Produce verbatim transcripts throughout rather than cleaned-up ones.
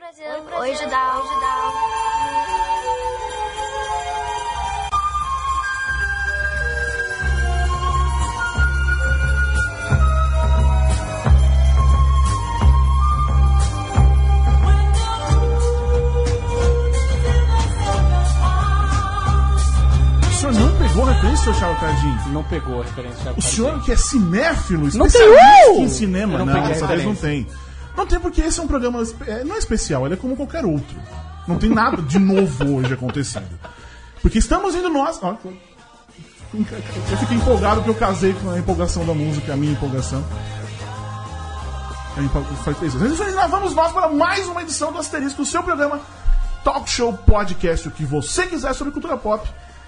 Brasil. Oi, Judal. Oi, Judal. O senhor não pegou a referência, seu Thiago Cardinho? Não pegou a referência. O senhor que é cinéfilo, Não especialista tem! em cinema, Eu não não, peguei a dessa vez não referência. tem. Não tem porque esse é um programa, é, não é especial, ele é como qualquer outro. Não tem nada de novo hoje acontecendo. Porque estamos indo nós... Ó, eu fiquei empolgado porque eu casei com a empolgação da música, a minha empolgação. Foi três vezes. Então, lá vamos nós para mais uma edição do Asterisco, o seu programa Talk Show Podcast, o que você quiser sobre cultura pop.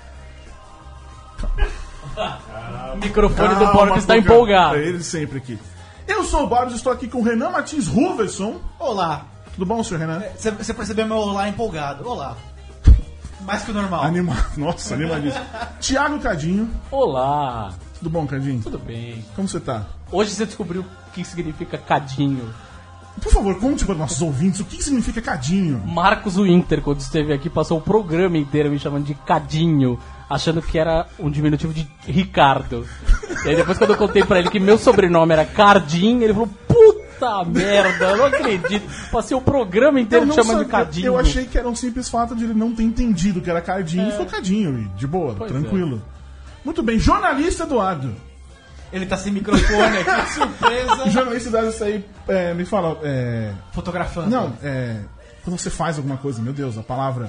O microfone Calma, do Borbs está porque- empolgado. É ele sempre aqui. Eu sou o Borbs, estou aqui com o Renan Martins Ruverson. Olá. Tudo bom, senhor Renan? Você percebeu meu olá empolgado. Olá. Mais que o normal. Animado. Nossa, animadíssimo. Tiago Cadinho. Olá, Tudo bom, Cadinho? tudo bem? Como você tá? Hoje você descobriu o que significa cadinho. Por favor, conte para nossos ouvintes o que significa cadinho. Marcos Winter, quando esteve aqui, passou o programa inteiro me chamando de cadinho, achando que era um diminutivo de Ricardo. E aí depois quando eu contei pra ele que meu sobrenome era Cardim, ele falou, puta merda, eu não acredito. Passei o programa inteiro Eu me não chamando de sabia- cadinho. Eu achei que era um simples fato de ele não ter entendido que era cardinho e foi cadinho. E de boa, Pois tranquilo. Muito bem, jornalista Eduardo. Ele tá sem microfone aqui, que surpresa. Jornalista Eduardo, isso aí, é, me fala. É, Fotografando. não, é. Quando você faz alguma coisa, meu Deus, a palavra.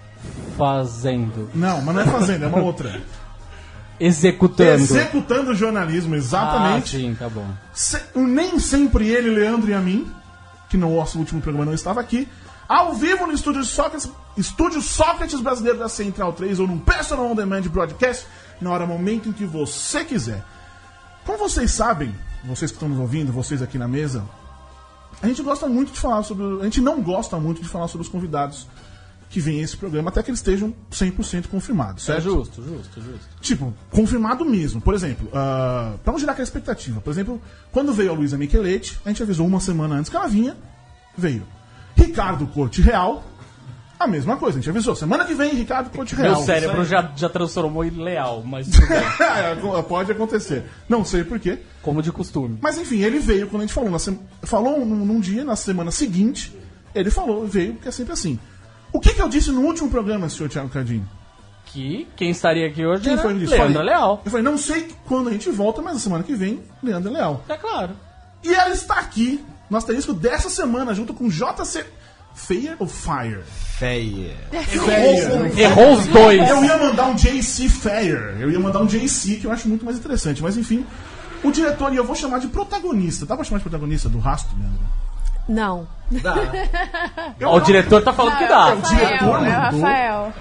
Fazendo. Não, mas não é fazendo, é uma outra. Executando. Executando o jornalismo, exatamente. Ah, sim, tá bom. Se- nem sempre ele, Leandro e a mim, que no nosso último programa não estava aqui, ao vivo no estúdio Sócrates, estúdio Sócrates Brasileiro da Central três ou num Personal On Demand Broadcast, na hora, momento em que você quiser. Como vocês sabem, vocês que estão nos ouvindo, vocês aqui na mesa, a gente gosta muito de falar sobre... A gente não gosta muito de falar sobre os convidados que vêm a esse programa, até que eles estejam cem por cento confirmados, certo? É justo, justo, justo. Tipo, confirmado mesmo. Por exemplo, uh, pra não gerar aquela expectativa. Por exemplo, quando veio a Luísa Micheletti, a gente avisou uma semana antes que ela vinha, veio. Ricardo Corte Real, a mesma coisa. A gente avisou, semana que vem, Ricardo Corte Real. Meu cérebro já, já transformou em leal, mas tudo bem. Pode acontecer. Não sei porquê. Como de costume. Mas enfim, ele veio quando a gente falou. Na sem... Falou num, num dia, na semana seguinte, ele falou, veio, porque é sempre assim. O que, que eu disse no último programa, senhor Thiago Cardinho? Que quem estaria aqui hoje Quem era foi que disse? Leandro Falei- Leal. Eu falei, não sei quando a gente volta, mas na semana que vem, Leandro Leal. É claro. E ela está aqui, no asterisco dessa semana, junto com J C... Fair ou Fire? Feia. Fair. Errou os dois. Eu ia mandar um J C Fair. Eu ia mandar um J C, que eu acho muito mais interessante. Mas enfim, o diretor, e eu vou chamar de protagonista. Dá pra chamar de protagonista do Rastro, Leandro? Não. Ó, o diretor tá falando que dá. É o diretor Rafael, é mandou Rafael.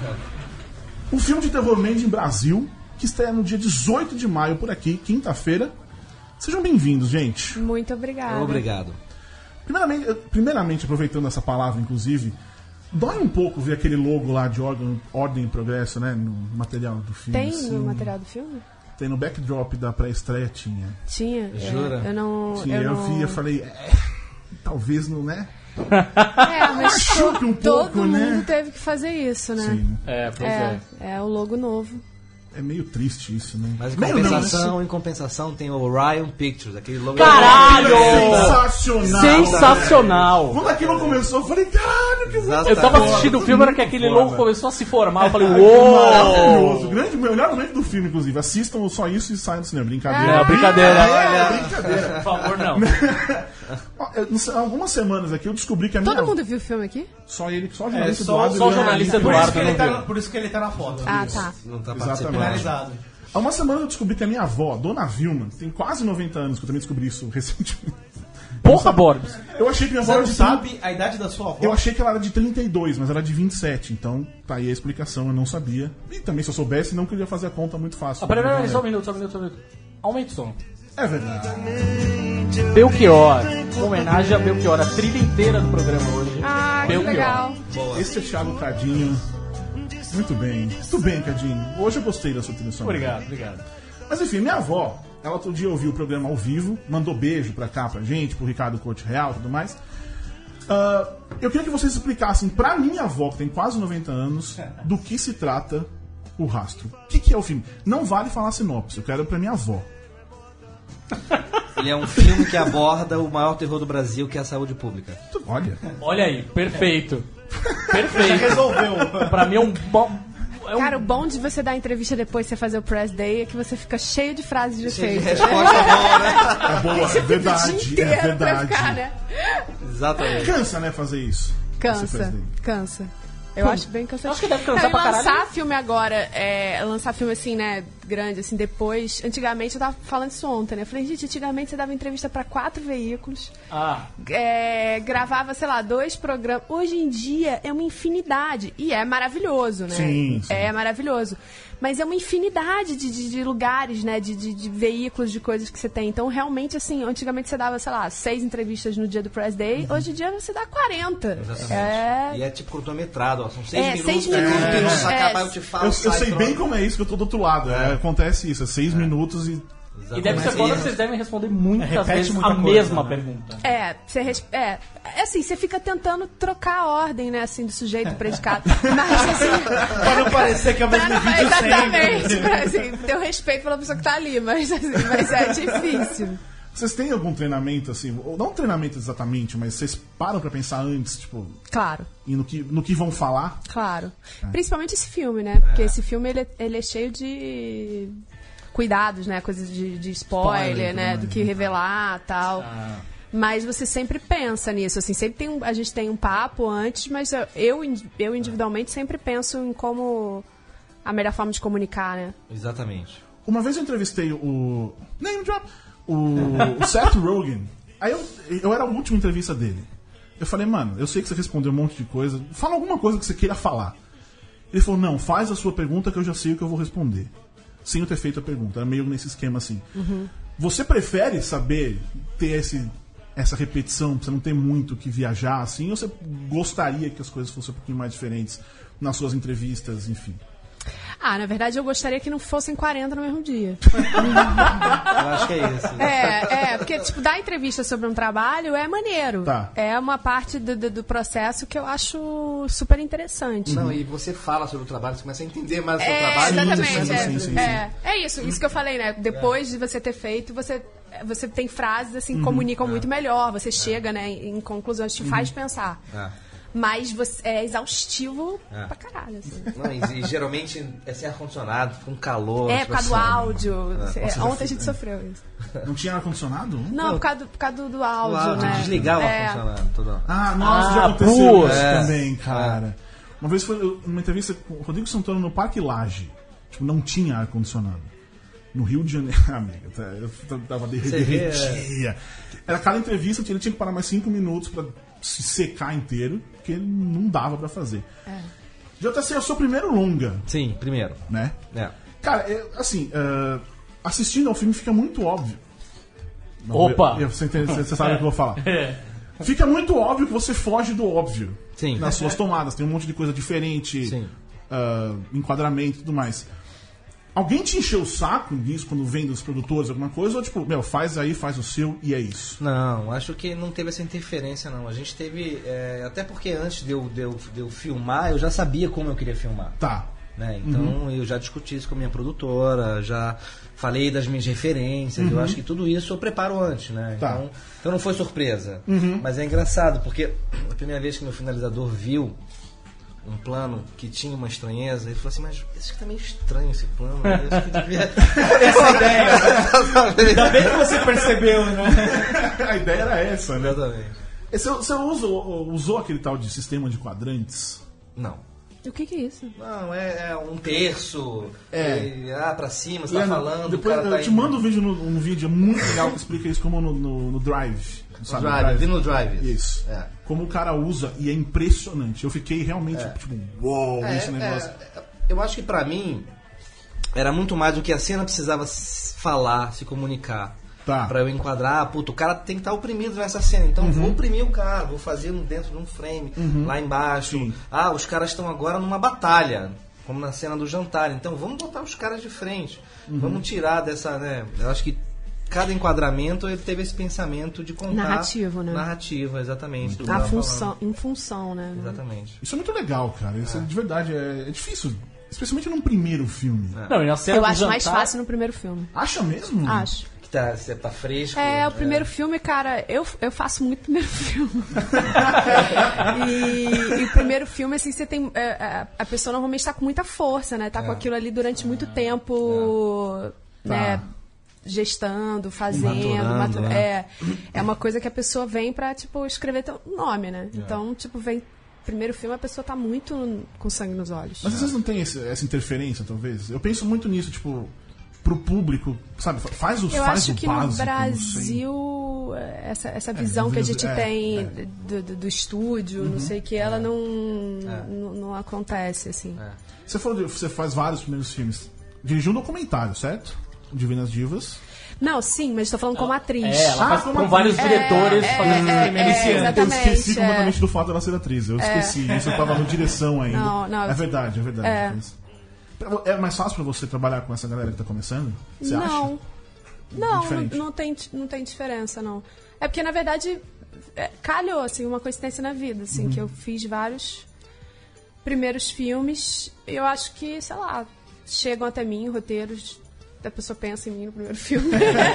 um filme de terror Made in Brasil, que estreia no dia dezoito de maio por aqui, quinta-feira. Sejam bem-vindos, gente. Muito obrigada. Obrigado. Primeiramente, primeiramente, aproveitando essa palavra, inclusive, dói um pouco ver aquele logo lá de ordem, ordem e progresso, né? No material do filme. Tem assim. no material do filme? Tem no backdrop da pré-estreia, tinha. Tinha. Jura? É, eu não. Tinha, eu, eu não... vi, eu falei, é, talvez não, né? É, mas Machuque um todo pouco, né? mundo teve que fazer isso, né? Sim, É, pois é. É, é o logo novo. é meio triste isso, né? Mas em Meio não, compensação, em compensação tem o Orion Pictures, aquele logo. Caralho! Sensacional! Sensacional! Quando aquilo começou, eu falei, caralho, que Exato. Eu tava Muito assistindo o filme, era que aquele foda. logo começou a se formar. Eu falei, maravilhoso. uou! Grande, melhor momento do filme, inclusive. Assistam só isso e saiam do cinema. Brincadeira. É, brincadeira. É, brincadeira. Por favor, não. Ó, eu não sei, há algumas semanas aqui eu descobri que a minha... Todo mundo viu o filme aqui? Só ele, só o jornalista só- Eduardo. só o ele- jornalista ele- Por isso, Eduardo. que ele não tá, viu. na- por isso que ele tá na foto. Ah, tá. Não tá Exatamente. participando. Finalizado. Há uma semana eu descobri que a minha avó, Dona Vilma, tem quase noventa anos, que eu também descobri isso recentemente. Porra, Borbs. Eu achei que minha avó Você era não de sabe a idade da sua avó? Eu achei que ela era de trinta e dois, mas ela era de vinte e sete, então tá aí a explicação, eu não sabia. E também se eu soubesse, não queria fazer a conta muito fácil. Ah, peraí, peraí, só um minuto, só um minuto, só um minuto. Aumenta o som. É verdade. Belchior. Homenagem a Belchior, a trilha inteira do programa hoje. Ah, que Belchior. legal. Esse é Thiago Cadinho. Muito bem. Muito bem, Cadinho. Hoje eu gostei da sua trilha sonora. Obrigado, obrigado. Mas enfim, minha avó, ela outro dia ouviu o programa ao vivo, mandou beijo pra cá pra gente, pro Ricardo Corte Real e tudo mais. Uh, eu queria que vocês explicassem pra minha avó, que tem quase noventa anos, do que se trata O Rastro. O que, que é o filme? Não vale falar sinopse, eu quero pra minha avó. Ele é um filme que aborda o maior terror do Brasil, que é a saúde pública. Olha. Olha aí, perfeito. Perfeito. Resolveu. Pra mim é um bom. É um... Cara, o bom de você dar entrevista depois de você fazer o press day é que você fica cheio de frases de efeito. Resposta boa, né? É boa, é verdade, é verdade. Ficar, né? Exatamente. Cansa, né, fazer isso? Esse Cansa, presidente. cansa. Eu acho bem cansativo. Acho que deve cansar Não, e pra caralho. lançar filme agora, é, lançar filme assim, né, grande, assim, depois... Antigamente, eu tava falando isso ontem, né? Eu falei, gente, antigamente você dava entrevista pra quatro veículos, Ah, é, gravava, sei lá, dois programas. Hoje em dia é uma infinidade. E é maravilhoso, né? Sim, sim. É maravilhoso. Mas é uma infinidade de, de, de lugares, né? De, de, de veículos, de coisas que você tem. Então, realmente, assim, antigamente você dava, sei lá, seis entrevistas no dia do Press Day. Hoje em dia você dá quarenta. Exatamente. É... E é tipo cronometrado, ó. São seis É, minutos. seis minutos, É. Minutos é. acabar, eu te falo. Eu, eu sai, sei pronto. bem como é isso, que eu tô do outro lado. É, acontece isso, é seis minutos e... e deve ser Exatamente. foda que vocês devem responder muitas Repete vezes muita a coisa, mesma né? pergunta. É, você res- é, é assim, você fica tentando trocar a ordem, né, assim, do sujeito do predicado. Mas, assim... Pra não parecer que é o mesmo pra não- vídeo exatamente, sempre. pra, assim, ter o respeito pela pessoa que tá ali, mas, assim, mas é difícil. Vocês têm algum treinamento, assim, ou não treinamento exatamente, mas vocês param pra pensar antes, tipo, Claro, e no que, no que vão falar? claro. Principalmente esse filme, né, porque esse filme, ele, é- ele é cheio de cuidados, né, coisas de, de spoiler, Spoiler, né, né? do que revelar, tal. Ah, Mas você sempre pensa nisso, assim, sempre tem um, a gente tem um papo antes, mas eu- eu, in- eu individualmente sempre penso em como a melhor forma de comunicar, né? Exatamente. Uma vez eu entrevistei o... Name drop! O, o Seth Rogen. Aí eu, eu era a última entrevista dele. Eu falei, mano, eu sei que você respondeu um monte de coisa. Fala alguma coisa que você queira falar. Ele falou, não, faz a sua pergunta que eu já sei o que eu vou responder. Sem eu ter feito a pergunta. Era meio nesse esquema assim. Você prefere saber ter esse, essa repetição, pra você não ter muito que viajar assim? Ou você gostaria que as coisas fossem um pouquinho mais diferentes nas suas entrevistas, enfim? Ah, na verdade eu gostaria que não fossem quarenta no mesmo dia. Eu acho que é isso. É, é, porque, tipo, dar entrevista sobre um trabalho é maneiro. Tá. É uma parte do, do, do processo que eu acho super interessante. Não, e você fala sobre o trabalho, você começa a entender mais o seu É, trabalho. exatamente. sim, é, sim, sim, é, é isso, isso que eu falei, né? Depois de você ter feito, você, você tem frases assim que comunicam muito melhor, você chega, né, em conclusões, te faz pensar. É. Mas você, é exaustivo É. pra caralho. Assim. Não, e, e geralmente é sem ar-condicionado, com calor. É, tipo por causa do assim. áudio. É. Você- Nossa, já ontem fui- a gente sofreu isso. Não tinha ar-condicionado? Não, por causa do, por causa do, do O áudio, áudio, né? desligar o É. ar-condicionado. Tudo. Ah, nossa, Ah, já aconteceu putz. isso É. também, cara. Uma vez foi uma entrevista com o Rodrigo Santoro no Parque Lage. Tipo, não tinha ar-condicionado. No Rio de Janeiro. Amiga, tá, eu t- tava derre- Você vê, derretia. Era cada entrevista, ele tinha que parar mais cinco minutos pra se secar inteiro, porque não dava pra fazer. É. Já tá sendo o seu primeiro longa, Sim, primeiro. né? É. Cara, é, assim, ah, assistindo ao filme fica muito óbvio. Não, Opa! eu- eu- você, entende, você sabe o que eu vou falar. É. Fica muito óbvio que você foge do óbvio Sim. nas suas tomadas. Tem um monte de coisa diferente, Sim. ah, enquadramento e tudo mais. Alguém te encheu o saco nisso quando vem dos produtores, alguma coisa? Ou tipo, meu, faz aí, faz o seu e é isso? Não, acho que não teve essa interferência, não. A gente teve. é, até porque antes de eu, de, eu, de eu filmar, eu já sabia como eu queria filmar. Tá. Né? Então eu já discuti isso com a minha produtora, já falei das minhas referências. Eu acho que tudo isso eu preparo antes, né? Tá. Então, então não foi surpresa. Mas é engraçado, porque a primeira vez que meu finalizador viu um plano que tinha uma estranheza, ele falou assim, mas esse aqui tá meio estranho esse plano. Né? Eu acho que devia... Essa ideia, né? Ainda bem que você percebeu, né? A ideia era essa, né? Exatamente. Você, você usou, usou aquele tal de sistema de quadrantes? Não. O que que é isso? Não, é, é um terço. É. E, ah, pra cima, você tá Leandro, falando. depois o cara eu tá te indo- mando um vídeo, no, um vídeo muito legal que explica isso como no, no, no Drive. No Sabe, Drive, vi no Drive. Isso. É. Como o cara usa e é impressionante. Eu fiquei realmente tipo, uou, É, esse negócio. é, eu acho que pra mim era muito mais do que a cena precisava s- falar, se comunicar. Tá. Pra eu enquadrar, ah, puto, o cara tem que estar oprimido nessa cena. Então vou oprimir o cara, vou fazer um dentro de um frame, lá embaixo. Sim. Ah, os caras estão agora numa batalha, como na cena do jantar. Então vamos botar os caras de frente. Vamos tirar dessa, né? Eu acho que cada enquadramento ele teve esse pensamento de contar... Narrativo, né? Narrativa, exatamente. do que A eu tava função, falando. em função, né? Exatamente. Isso é muito legal, cara. Isso é. de verdade é, é difícil. Especialmente num primeiro filme. Não, e na cena Eu do acho jantar, mais fácil no primeiro filme. Acha mesmo? Acho. Que tá, você tá fresco. É, o primeiro filme, cara, eu, eu faço muito primeiro filme. e, e o primeiro filme, assim, você tem. É, a, a pessoa normalmente tá com muita força, né? Tá com aquilo ali durante muito tempo, né? Tá. Gestando, fazendo. Maturando, matu- né? é, é uma coisa que a pessoa vem pra, tipo, escrever teu nome, né? Então, tipo, vem. Primeiro filme, a pessoa tá muito com sangue nos olhos. Mas vocês não têm esse- essa interferência, talvez? Eu penso muito nisso, tipo, pro público, sabe? Faz o, Eu faz acho o que básico. no Brasil, essa, essa visão que a gente é, tem é. Do, do, do estúdio, não sei o que, ela não, não, não acontece, assim. É. Você falou de você faz vários primeiros filmes. Dirigiu um documentário, certo? Divinas Divas. Não, sim, mas estou falando como atriz. É, ela Ah, faz como com atriz. vários diretores É, fazendo é, primeiro é, esse ano. exatamente. Eu esqueci é. completamente do fato dela ser atriz. Eu esqueci. Isso eu tava no direção ainda. Não, não, é verdade, é verdade. é. Mas- É mais fácil pra você trabalhar com essa galera que tá começando? Você Não, acha? não, não, Diferente. não tem, não tem diferença, não. É porque, na verdade, é, calhou, assim, uma coincidência na vida, assim, Uhum. que eu fiz vários primeiros filmes, eu acho que, sei lá, chegam até mim roteiros, a pessoa pensa em mim no primeiro filme.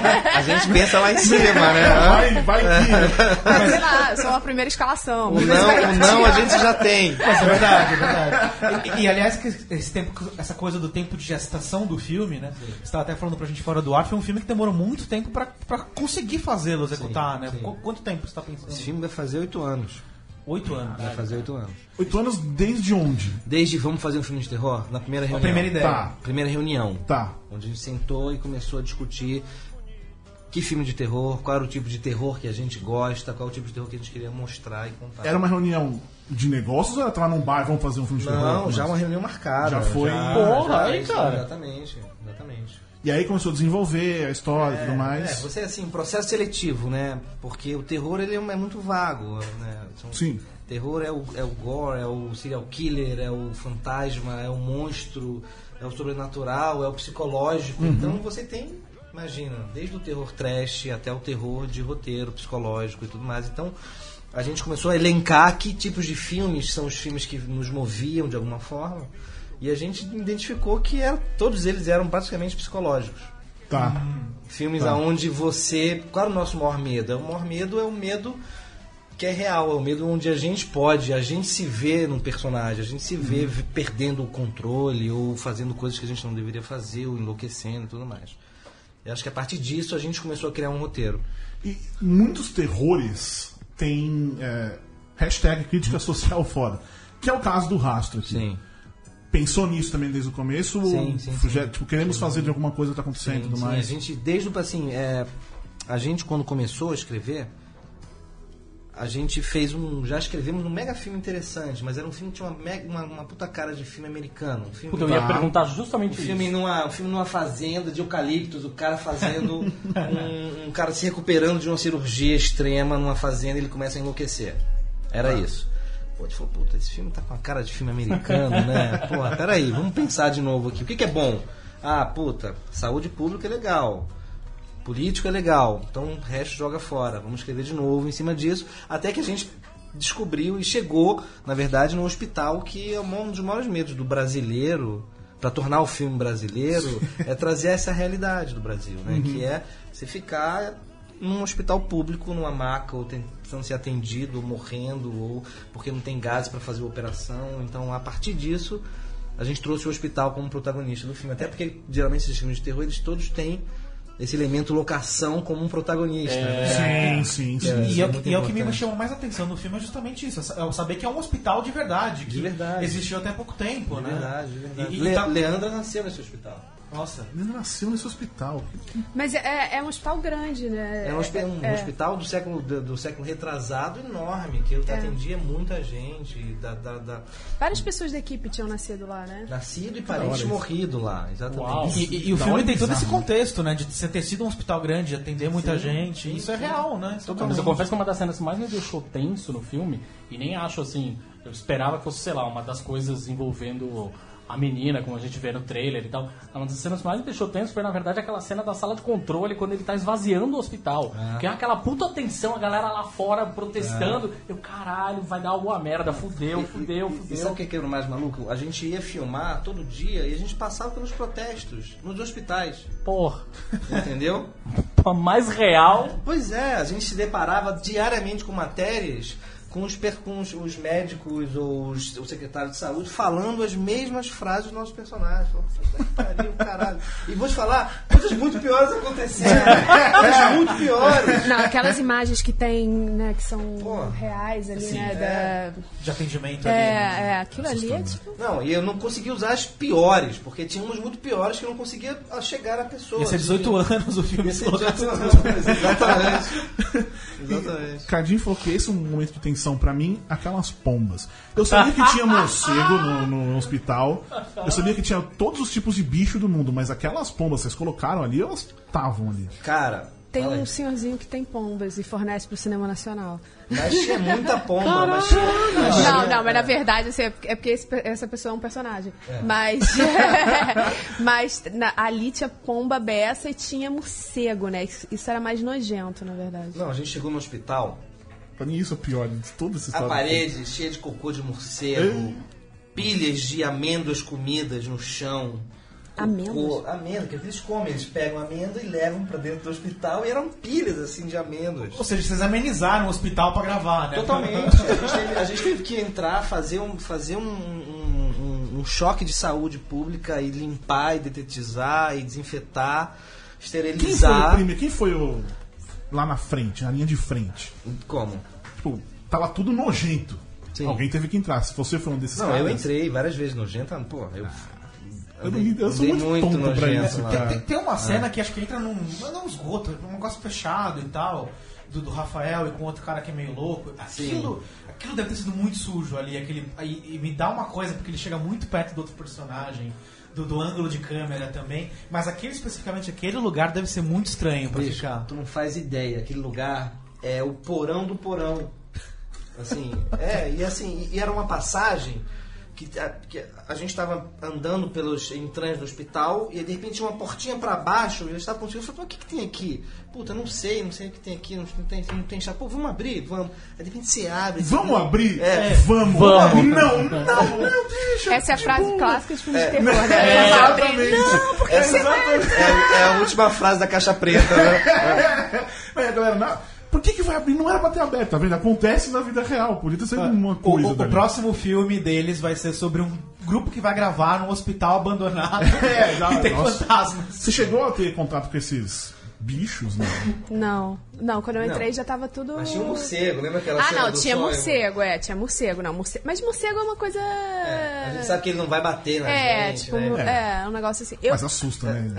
A gente pensa lá em cima, né? Vai, vai que. Mas, sei lá, eu sou a primeira escalação. O não, o não a gente já tem. Mas é verdade, é verdade. E, e, aliás, que esse tempo, essa coisa do tempo de gestação do filme, né? Você estava até falando pra gente fora do ar, foi um filme que demorou muito tempo pra, pra conseguir fazê-lo, executar, Sim, né? sim. Qu- Quanto tempo você tá pensando? Esse filme vai fazer oito anos. Oito anos. Vai fazer oito anos. Oito anos desde onde? Desde vamos fazer um filme de terror? Na primeira A reunião. primeira ideia. Tá, Primeira reunião. tá. Onde a gente sentou e começou a discutir que filme de terror, qual era o tipo de terror que a gente gosta, qual é o tipo de terror que a gente queria mostrar e contar. Era uma reunião de negócios ou ela tava num bar e vamos fazer um filme de terror? Não, já uma reunião marcada. Já foi- Porra, já, aí, isso, cara. Exatamente, exatamente. E aí começou a desenvolver a história e tudo É, mais. você assim, processo seletivo, né? Porque o terror ele é é muito vago, né? São- Sim. Terror é o, é o gore, é o serial killer, é o fantasma, é o monstro, é o sobrenatural, é o psicológico. Então você tem, imagina, desde o terror trash até o terror de roteiro psicológico e tudo mais. Então a gente começou a elencar que tipos de filmes são os filmes que nos moviam de alguma forma. E a gente identificou que era, todos eles eram praticamente psicológicos. Tá. Filmes Tá. onde você... Qual é o nosso maior medo? O maior medo é o medo que é real, é o medo onde a gente pode, a gente se vê num personagem, a gente se vê v- perdendo o controle ou fazendo coisas que a gente não deveria fazer, ou enlouquecendo e tudo mais. Eu acho que a partir disso a gente começou a criar um roteiro. E muitos terrores têm é, hashtag crítica social foda. Que é o caso do Rastro aqui. Sim. Pensou nisso também desde o começo? Sim, ou sim, proje- sim. Tipo, queremos fazer de alguma coisa que tá acontecendo e Sim, tudo sim. mais? A gente, desde o assim, é, a gente quando começou a escrever, a gente fez um, já escrevemos um mega filme interessante, mas era um filme que tinha uma, mega, uma, uma puta cara de filme americano, um filme Puta, eu ia Tá. perguntar um justamente filme isso. numa, um filme numa fazenda de eucaliptos, o cara fazendo um, um cara se recuperando de uma cirurgia extrema numa fazenda e ele começa a enlouquecer. Era isso. Pô, a gente falou, puta, esse filme tá com a cara de filme americano, né? Porra, peraí, vamos pensar de novo aqui. O que, que é bom? Ah, puta, saúde pública é legal. Político é legal. Então o resto joga fora. Vamos escrever de novo em cima disso. Até que a gente descobriu e chegou, na verdade, no hospital, que é um dos maiores medos do brasileiro, para tornar o filme brasileiro, é trazer essa realidade do Brasil, né? Que é você ficar num hospital público, numa maca, ou tentando ser atendido, ou morrendo, ou porque não tem gás para fazer a operação. Então, a partir disso, a gente trouxe o hospital como protagonista do filme. Até porque, geralmente, esses filmes de terror, eles todos têm esse elemento locação como um protagonista. né? Sim, sim, sim. É. E, Isso é, é o muito que- e é o que me importante. chamou mais atenção no filme é justamente isso, é o saber que é um hospital de verdade, que De verdade. existiu até pouco tempo, De né? verdade, de verdade. E, e Le- tá- Leandra nasceu nesse hospital. Nossa. Ele nasceu nesse hospital. Mas é, é um hospital grande, né? É um, hospi- um É. hospital do século, do, do século retrasado enorme, que É. atendia muita gente, da, da, da- Várias pessoas da equipe tinham nascido lá, né? nascido e parente hora. morrido lá, exatamente. Uau. E, e- e o Da filme hora tem todo bizarro, esse contexto, né? De você ter sido um hospital grande, de atender muita Sim, gente. sim, Isso é sim. real, né? Mas Totalmente. eu confesso que uma das cenas que mais me deixou tenso no filme, e nem acho assim, eu esperava que fosse, sei lá, uma das coisas envolvendo a menina, como a gente vê no trailer e tal. Uma das cenas que mais me deixou tenso foi, na verdade, aquela cena da sala de controle quando ele tá esvaziando o hospital. É. Que é aquela puta tensão, a galera lá fora protestando. É. Eu, caralho, vai dar alguma merda, fudeu, fudeu, fudeu. E sabe o que é o mais maluco? A gente ia filmar todo dia e a gente passava pelos protestos, nos hospitais. Porra. Entendeu? Mais real. Pois é, a gente se deparava diariamente com matérias com os, com os, os médicos ou os, o secretário de saúde falando as mesmas frases dos nossos personagens. Pariu, caralho. E vou te falar, coisas muito piores aconteceram. Coisas muito piores. Não, aquelas imagens que tem, né, que são Pô, reais ali, assim, né, é. da... de atendimento é, ali. né? É, aquilo ali é tipo... Não, e eu não consegui usar as piores, porque tinha umas muito piores que eu não conseguia chegar à pessoa. Ia ser dezoito anos o filme. Ia ser dezoito anos, exatamente. Exatamente. Cardinho falou que esse é um momento de tensão pra mim, aquelas pombas. Eu sabia que tinha morcego no, no hospital, eu sabia que tinha todos os tipos de bicho do mundo, mas aquelas pombas vocês colocaram ali, elas estavam ali. Cara, tem fala um aí. senhorzinho que tem pombas e fornece pro cinema nacional. Mas tinha muita pomba, mas tinha, mas tinha- Não, não, mas na verdade assim, é porque esse- essa pessoa é um personagem. É. Mas, mas na- ali tinha pomba beça e tinha morcego, né? Isso, isso era mais nojento, na verdade. Não, a gente chegou no hospital, Pra mim isso é o pior de toda essa a história. parede cheia de cocô de morcego, pilhas de amêndoas comidas no chão. Cocô- Amêndoas? Amêndoas, que eles comem, eles pegam amêndoa e levam pra dentro do hospital e eram pilhas assim de amêndoas. Ou seja, vocês amenizaram o hospital pra gravar, né? Totalmente. A gente, teve, a gente teve que entrar, fazer um, fazer um, um, um- um choque de saúde pública e limpar, e detetizar, e desinfetar, Quem foi o esterilizar. primeiro? Quem foi o... lá na frente, na linha de frente? Como? Tipo, tava tudo nojento. Sim. Alguém teve que entrar. Se você foi um desses Não, caras... eu entrei várias vezes nojento, pô, eu... Eu, não- eu sou andei muito, tonto pra nojento isso, lá. cara. Tem, tem uma cena que acho que entra num, não é um esgoto, num negócio fechado e tal, do, do Rafael e com outro cara que é meio louco. Aquilo, aquilo deve ter sido muito sujo ali. Aquele, e, e me dá uma coisa, porque ele chega muito perto do outro personagem, do, do ângulo de câmera também. Mas aquele, especificamente aquele lugar, deve ser muito estranho pra Bicho, ficar. tu não faz ideia, aquele lugar é o porão do porão. Assim, é, e assim, e era uma passagem que a, que a gente estava andando pelos entranhos do hospital e de repente tinha uma portinha para baixo e eu estava contigo, eu falei, o que, que tem aqui? Puta, não sei, não sei o que tem aqui, não, não tem, não tem chave. Pô, vamos abrir, vamos. Aí de repente você abre. Vamos você... abrir? É. Vamos. Vamos. Não, não, meu bicho. Essa é a frase clássica de filme de terror, É, né? Exatamente. Não, porque Essa é, é a última frase da caixa preta, né? Aí a galera, não, por que que vai abrir? Não era pra ter aberto, tá vendo? Acontece na vida real, podia ter sido uma O, coisa. o- o dali. próximo filme deles vai ser sobre um grupo que vai gravar num hospital abandonado É, já- e tem nossa. fantasmas. Você chegou a ter contato com esses bichos, né? Não, não, quando eu entrei Não. já tava tudo... Mas tinha um morcego, lembra aquela Ah, cena não, do tinha sonho? morcego, é, tinha morcego, não, morcego. Mas morcego é uma coisa... É, a gente sabe que ele não vai bater na É, gente, tipo, né? é, um negócio assim. Eu, Mas assusta, né?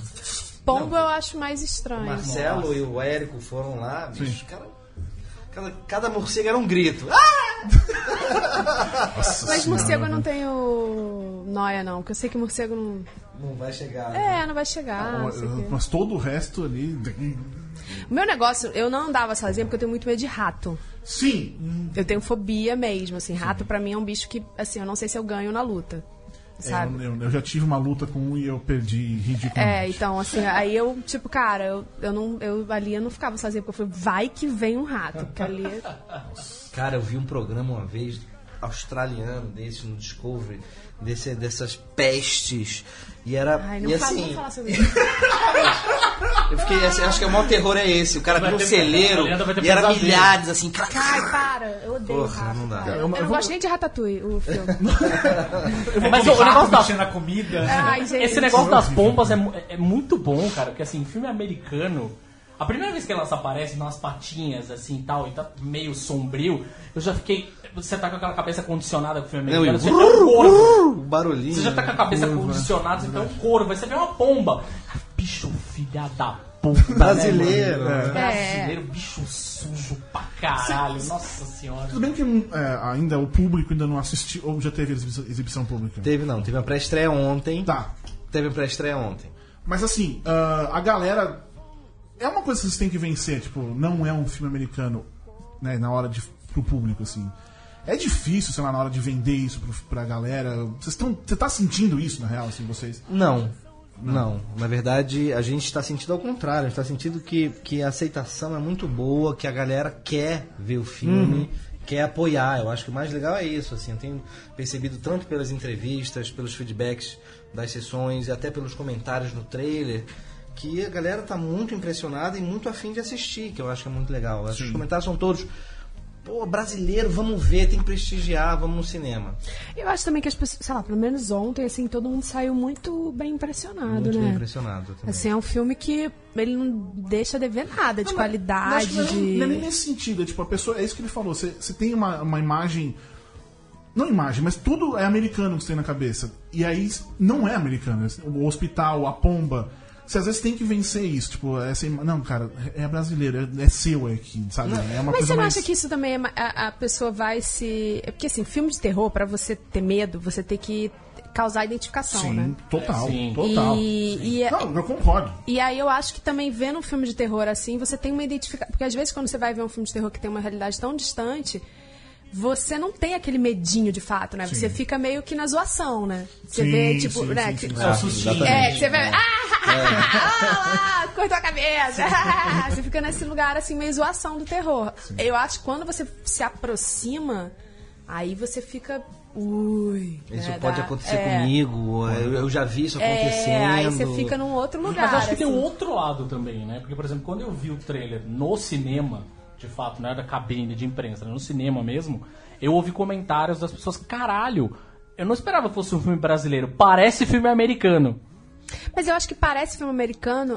É. Pombo eu acho mais O estranho. Marcelo e o Érico foram lá, bicho, cara, cada, cada morcego era um grito. Ah! Nossa Mas senhora, morcego eu não né? tenho noia, não, porque eu sei que morcego não... Não vai chegar. né? É, não vai chegar, não sei o quê. Mas todo o resto ali. O meu negócio, eu não andava sozinha porque eu tenho muito medo de rato. Sim, Eu tenho fobia mesmo, assim. Rato pra mim é um bicho que, assim, eu não sei se eu ganho na luta. é, Sabe? eu, eu já tive uma luta com um e eu perdi ridiculamente. É, então, assim, aí eu, tipo, cara, eu, eu não. Eu ali eu não ficava sozinha, porque eu falei, vai que vem um rato. Porque ali. Cara, eu vi um programa uma vez australiano desse no Discovery, desse, dessas pestes. E era. Ai, não e fala, assim, vamos falar sobre isso. eu fiquei assim, acho que o maior terror é esse. O cara Vai viu um ter- celeiro Leandro vai ter e era pesadelo. milhares, assim. Ai, para, eu odeio Porra, rato. não dá. cara. Eu- Eu, eu não vou- gosto nem de Ratatouille, o filme. Mas o, o negócio da mexendo na comida. Ai, gente. Esse negócio das pombas é, mu- é muito bom, cara, porque assim, filme americano, a primeira vez que elas aparecem nas patinhas, assim, tal, e tá meio sombrio, eu já fiquei... Você tá com aquela cabeça condicionada com o filme Não, americano, e você vê um corvo. O barulhinho. Você já tá com a cabeça condicionada, você vê um corvo, aí você vê uma pomba. Bicho, filha da puta, Brasileiro, né, mano? né? Brasileiro, bicho sujo pra caralho, nossa senhora. Tudo bem que é, ainda o público ainda não assistiu, ou já teve exibição, exibição pública? Teve não, teve uma pré-estreia ontem. Tá. Teve uma pré-estreia ontem. Mas assim, ah, a galera. É uma coisa que vocês têm que vencer, tipo, não é um filme americano, né, na hora de pro público, assim. É difícil, sei lá, na hora de vender isso pro, pra galera. Vocês estão, você tá sentindo isso, na real, assim, vocês? Não. Não. Na verdade, a gente está sentindo ao contrário. A gente está sentindo que, que a aceitação é muito boa, que a galera quer ver o filme, uhum. quer apoiar. Eu acho que o mais legal é isso. Assim, eu tenho percebido tanto pelas entrevistas, pelos feedbacks das sessões e até pelos comentários no trailer, que a galera está muito impressionada e muito afim de assistir, que eu acho que é muito legal. Os comentários são todos... Pô, brasileiro, vamos ver, tem que prestigiar, vamos no cinema. Eu acho também que as pessoas, sei lá, pelo menos ontem, assim, todo mundo saiu muito bem impressionado, muito né? Muito bem impressionado também. Assim, é um filme que ele não deixa de ver nada de não, qualidade, não, de... Não é nem nesse sentido, é, tipo, a pessoa, é isso que ele falou, você, você tem uma, uma imagem, não imagem, mas tudo é americano que você tem na cabeça, e aí não é americano, o hospital, a pomba... Você às vezes tem que vencer isso, tipo, é assim, não, cara, é brasileiro, é, é seu aqui, sabe? É uma Mas coisa você não mais... acha que isso também, é, a, a pessoa vai se... É porque, assim, filme de terror, pra você ter medo, você tem que causar identificação, Sim, né? total, é, sim. total. E, e, não, eu concordo. E aí eu acho que também vendo um filme de terror assim, você tem uma identificação... Porque às vezes quando você vai ver um filme de terror que tem uma realidade tão distante... Você não tem aquele medinho de fato, né? Sim. Você fica meio que na zoação, né? Você sim, vê, tipo, sim, né? Sim, que, sim, é o sustinho. É, que você vai. Ah, ah, cortou a cabeça. Você fica nesse lugar assim, meio zoação do terror. Sim. Eu acho que quando você se aproxima, aí você fica. Ui. Isso né, pode dá, acontecer é, comigo, eu, eu já vi isso acontecendo. É, aí você fica num outro lugar. Mas acho que assim. tem um outro lado também, né? Porque, por exemplo, quando eu vi o trailer no cinema, de fato, não era da cabine de imprensa, no cinema mesmo, eu ouvi comentários das pessoas, caralho, eu não esperava que fosse um filme brasileiro, parece filme americano. Mas eu acho que parece filme americano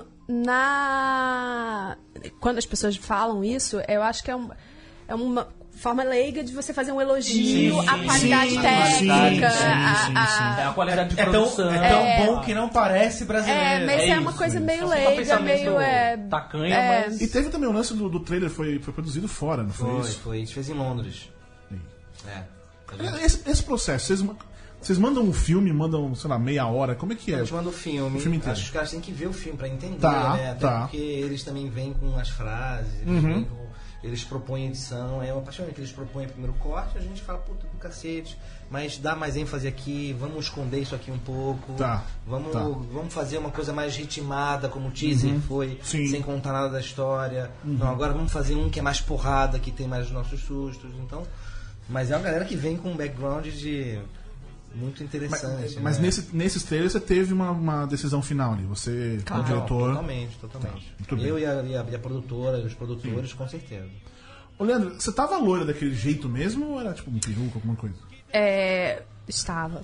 na... Quando as pessoas falam isso, eu acho que é, um, é uma forma leiga de você fazer um elogio Sim, à qualidade sim, técnica. sim, sim, a, sim, a... sim. É a qualidade de É tão, produção. é tão É. bom que não parece brasileiro. É, mas é, É uma isso, coisa isso. meio É só leiga, pensamento meio... É... tacanha, é. mas... E teve também o lance do, do trailer, foi, foi produzido fora, não foi, Foi, isso? foi. A gente fez em Londres. É. Esse, esse processo, vocês, vocês mandam um filme, mandam, sei lá, meia hora, como é que é? A gente manda o filme. O filme inteiro. Acho que os caras têm que ver o filme pra entender, Tá, né? Até tá. porque eles também vêm com as frases, eles, Uhum. vêm com- eles propõem edição. É uma paixão que eles propõem primeiro corte, a gente fala, puta do cacete, mas dá mais ênfase aqui, vamos esconder isso aqui um pouco. Tá, Vamos, tá. vamos fazer uma coisa mais ritmada, como o teaser foi, Sim. sem contar nada da história. Não, agora vamos fazer um que é mais porrada, que tem mais os nossos sustos. Então, mas é uma galera que vem com um background de muito Mas, interessante. mas né? nesse, nesses trailers você teve uma, uma decisão final ali, você, Claro. o diretor... Totalmente, totalmente. muito bem. Eu e a, e, a, e a produtora, os produtores, com certeza. Ô, Leandro, você tava loira daquele jeito mesmo ou era tipo um peruca, alguma coisa? É, estava.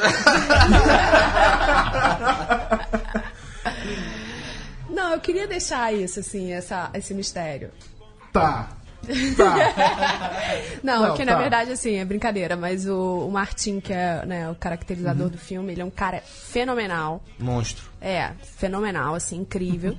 Não, eu queria deixar isso, assim, essa, esse mistério. Tá. Tá. Não, Não, é que tá. na verdade, assim, é brincadeira, mas o, o Martin, que é, né, o caracterizador do filme, ele é um cara fenomenal. Monstro. É, fenomenal, assim, incrível.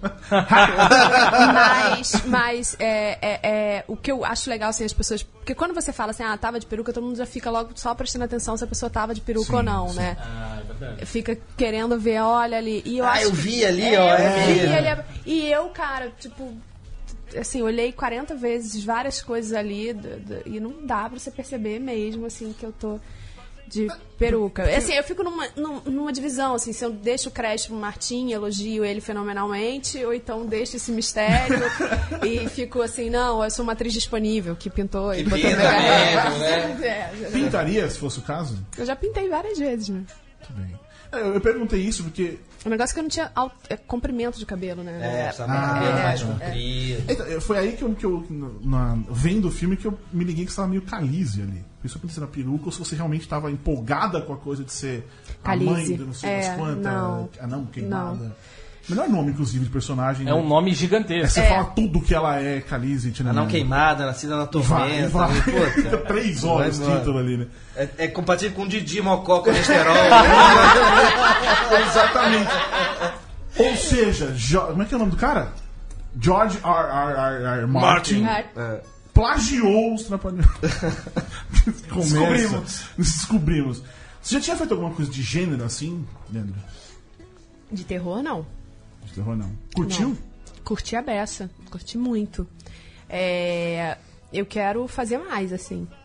mas mas é, é, é, o que eu acho legal, assim, as pessoas... Porque quando você fala assim, ah, tava de peruca, todo mundo já fica logo só prestando atenção se a pessoa tava de peruca Sim, ou não, sim. né? Ah, é verdade. Fica querendo ver, olha ali. E eu Ah, acho eu que- vi ali, é, ó, eu é vi, mesmo. ele é- E eu, cara, tipo... Assim, olhei quarenta vezes várias coisas ali do- do- e não dá pra você perceber mesmo, assim, que eu tô de peruca. Assim, eu fico numa, num- numa divisão, assim, se eu deixo o crédito pro Martim, elogio ele fenomenalmente, ou então deixo esse mistério e fico assim, não, eu sou uma atriz disponível que pintou e Que botou pinta mega- mesmo, né? É, Pintaria, se fosse o caso? eu já pintei várias vezes, né? Muito bem. É, Eu, eu perguntei isso porque... O negócio é que eu não tinha al- é, comprimento de cabelo, né? É, precisava Ah, um cabelo é, mais é. comprido. Então, foi aí que eu, que eu na, vendo o filme, que eu me liguei que você tava meio Khaleesi ali. Por isso eu pensei na peruca, ou se você realmente estava empolgada com a coisa de ser a mãe Khaleesi. de não sei É, das quantas. não. Ah, não, queimada. Não. Melhor nome, inclusive, de personagem. É né? um nome É, gigantesco. você fala tudo que ela é, Khaleesi. A não queimada, nascida na tormenta. Vai, vai. Puta. Três horas o Vai embora. título ali, né? É, é compatível com Didi, Mocó, colesterol. Exatamente. Ou seja, Jo- como é que é o nome do cara? George R. R. R. R. Martin, É. plagiou os Trapalhões. Começa. Descobrimos. Descobrimos. Você já tinha feito alguma coisa de gênero assim, Leandro? De terror, não. De terror, não. Curtiu? Não. Curti a beça, curti muito. É, eu quero fazer mais, assim.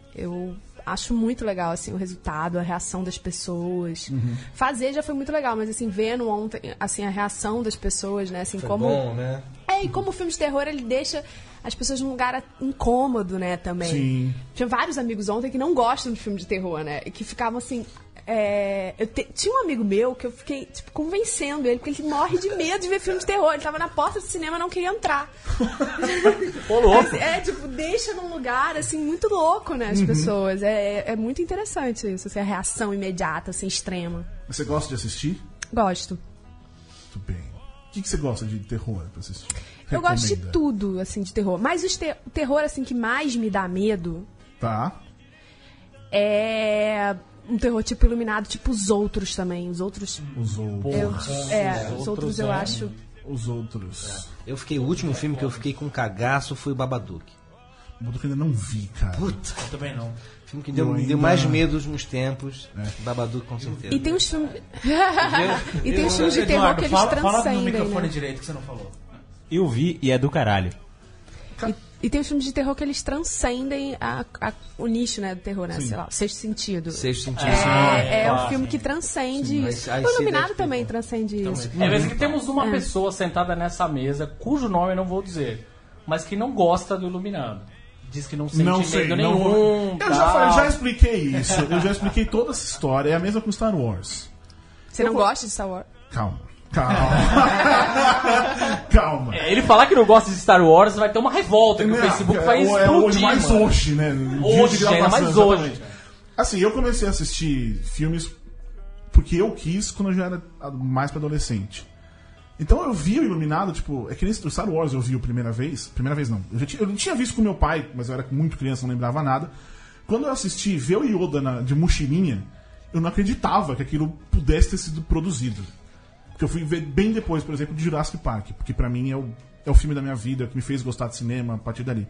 Eu acho muito legal, assim, o resultado, a reação das pessoas. Uhum. Fazer já foi muito legal, mas, assim, vendo ontem, assim, a reação das pessoas, né? Assim, Foi como... bom, né? É, e como o filme de terror, ele deixa as pessoas num lugar incômodo, né, também. Sim. Tinha vários amigos ontem que não gostam de filme de terror, né? E que ficavam, assim... É, eu te, tinha um amigo meu que eu fiquei, tipo, convencendo ele, porque ele morre de medo de ver filme de terror. Ele tava na porta do cinema e não queria entrar. Ô, louco. É, é, tipo, deixa num lugar, assim, muito louco, né, as uhum. pessoas. É, é muito interessante isso, assim, a reação imediata, assim, extrema. Você gosta de assistir? Gosto. Muito bem. O que, que você gosta de terror pra assistir? Eu Recomenda. gosto de tudo, assim, de terror. Mas o te- terror, assim, que mais me dá medo... Tá. É... um terror tipo Iluminado, tipo Os Outros também. Os Outros... Os outros. Eu, é, Os Os Outros Outros eu é. acho... Os outros. Eu fiquei, o último filme que eu fiquei com cagaço foi o Babadook. O que eu ainda não vi, cara. Puta, Eu também não. filme que Eu deu, ainda- deu mais medo nos últimos tempos. É. Babadook, com certeza. E tem uns filmes... e tem eu- uns filmes de terror Eduardo, que eles fala, fala no transcendem, microfone né? direito que você não falou. Eu vi e é do caralho. E, e tem uns filmes de terror que eles transcendem a, a- o nicho, né, do terror, né? Sim. Sei lá, o Sexto Sentido. Sexto sentido. É, é claro, um filme sim. que transcende Sim, isso. I- I O see Iluminado that também people. transcende isso. É mesmo que temos uma É. pessoa sentada nessa mesa, cujo nome eu não vou dizer, mas que não gosta do Iluminado. Diz que não sente Não medo sei, não nenhum. vou... Eu já, tal. falei, já expliquei isso. Eu já expliquei toda essa história. É a mesma com Star Wars. Você não Eu vou- gosta de Star Wars? Calma. Calma. Calma. É, ele falar que não gosta de Star Wars, vai ter uma revolta que o Não, Facebook vai é, o- é explodir. hoje mais mano. hoje, né? No dia Hoje, de ainda gravação, mais hoje. exatamente. Assim, eu comecei a assistir filmes porque eu quis quando eu já era mais pra adolescente. Então eu vi o Iluminado, tipo, é que nem o Star Wars eu vi a primeira vez. Primeira vez não. Eu, já tinha, eu tinha visto com meu pai, mas eu era muito criança, não lembrava nada. Quando eu assisti ver o Yoda na- de mochilinha, eu não acreditava que aquilo pudesse ter sido produzido. Porque eu fui ver bem depois, por exemplo, de Jurassic Park, porque pra mim é o, é o filme da minha vida, que me fez gostar de cinema a partir dali.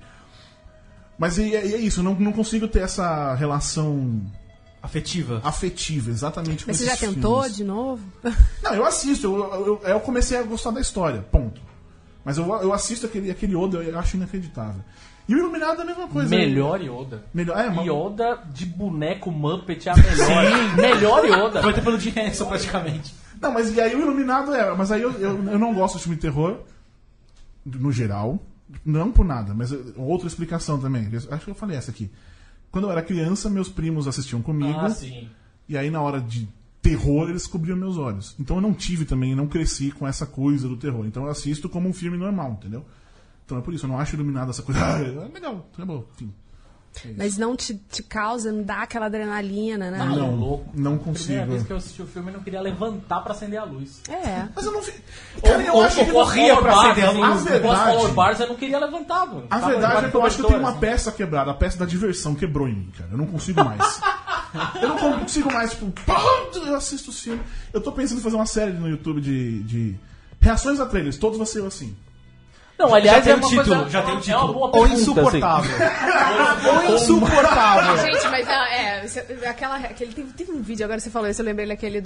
Mas é, é isso, eu não, não consigo ter essa relação Afetiva. afetiva, exatamente com Mas você já esses tentou filmes. de novo? Não, eu assisto, eu, eu, eu comecei a gostar da história, ponto. Mas eu, eu assisto aquele, aquele Yoda, eu acho inacreditável. E o Iluminado é a mesma coisa. Melhor Yoda. Melhor, é, uma... Yoda de boneco Muppet é a melhor. Melhor Yoda. Foi até pelo Jim Henson, praticamente. Não, mas e aí o Iluminado é. Mas aí eu, eu, eu não gosto de filme de terror, no geral. Não por nada, mas eu- outra explicação também. Eu acho que eu falei essa aqui. Quando eu era criança, meus primos assistiam comigo. Ah, sim. E aí, na hora de terror, eles cobriam meus olhos. Então eu não tive também, não cresci com essa coisa do terror. Então eu assisto como um filme normal, entendeu? Então é por isso, eu não acho Iluminado essa coisa. Ah, é legal, tá bom, enfim. Mas não te, te causa, não dá aquela adrenalina, né? Ah, Não, louco. não Primeira consigo. vez que eu assisti o filme, eu não queria levantar pra acender a luz. É. Mas eu não vi. Cara, eu Ou- acho ou que. corria pra pra acender a acender a luz. luz. A verdade- Color Bars, eu não queria levantar, mano. A Tava verdade é debaixo que eu do acho que eu tenho uma cobertor, assim. peça quebrada. A peça da diversão quebrou em mim, cara. Eu não consigo mais. Eu não consigo mais, tipo, pronto, eu assisto os filmes. Eu tô pensando em fazer uma série no YouTube de, de reações a trailers. Todos vão ser assim. Não, aliás, Já é tem o uma título, coisa, já tem o é título. uma boa Ou pergunta, insuportável. assim. Ou insuportável. Gente, mas é, é, você- aquela, aquele, teve, teve um vídeo, agora você falou isso, eu lembrei daquele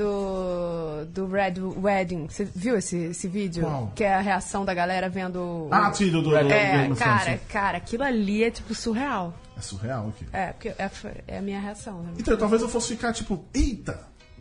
do, do Red Wedding. Você viu esse, esse vídeo? Qual? Que é a reação da galera vendo... o- Ah, sim, do, do, do É, Game of Thrones, cara, sim. cara, aquilo ali é tipo surreal. É surreal aqui. É, porque é, é a minha reação. Né? Então, talvez eu fosse ficar tipo, eita!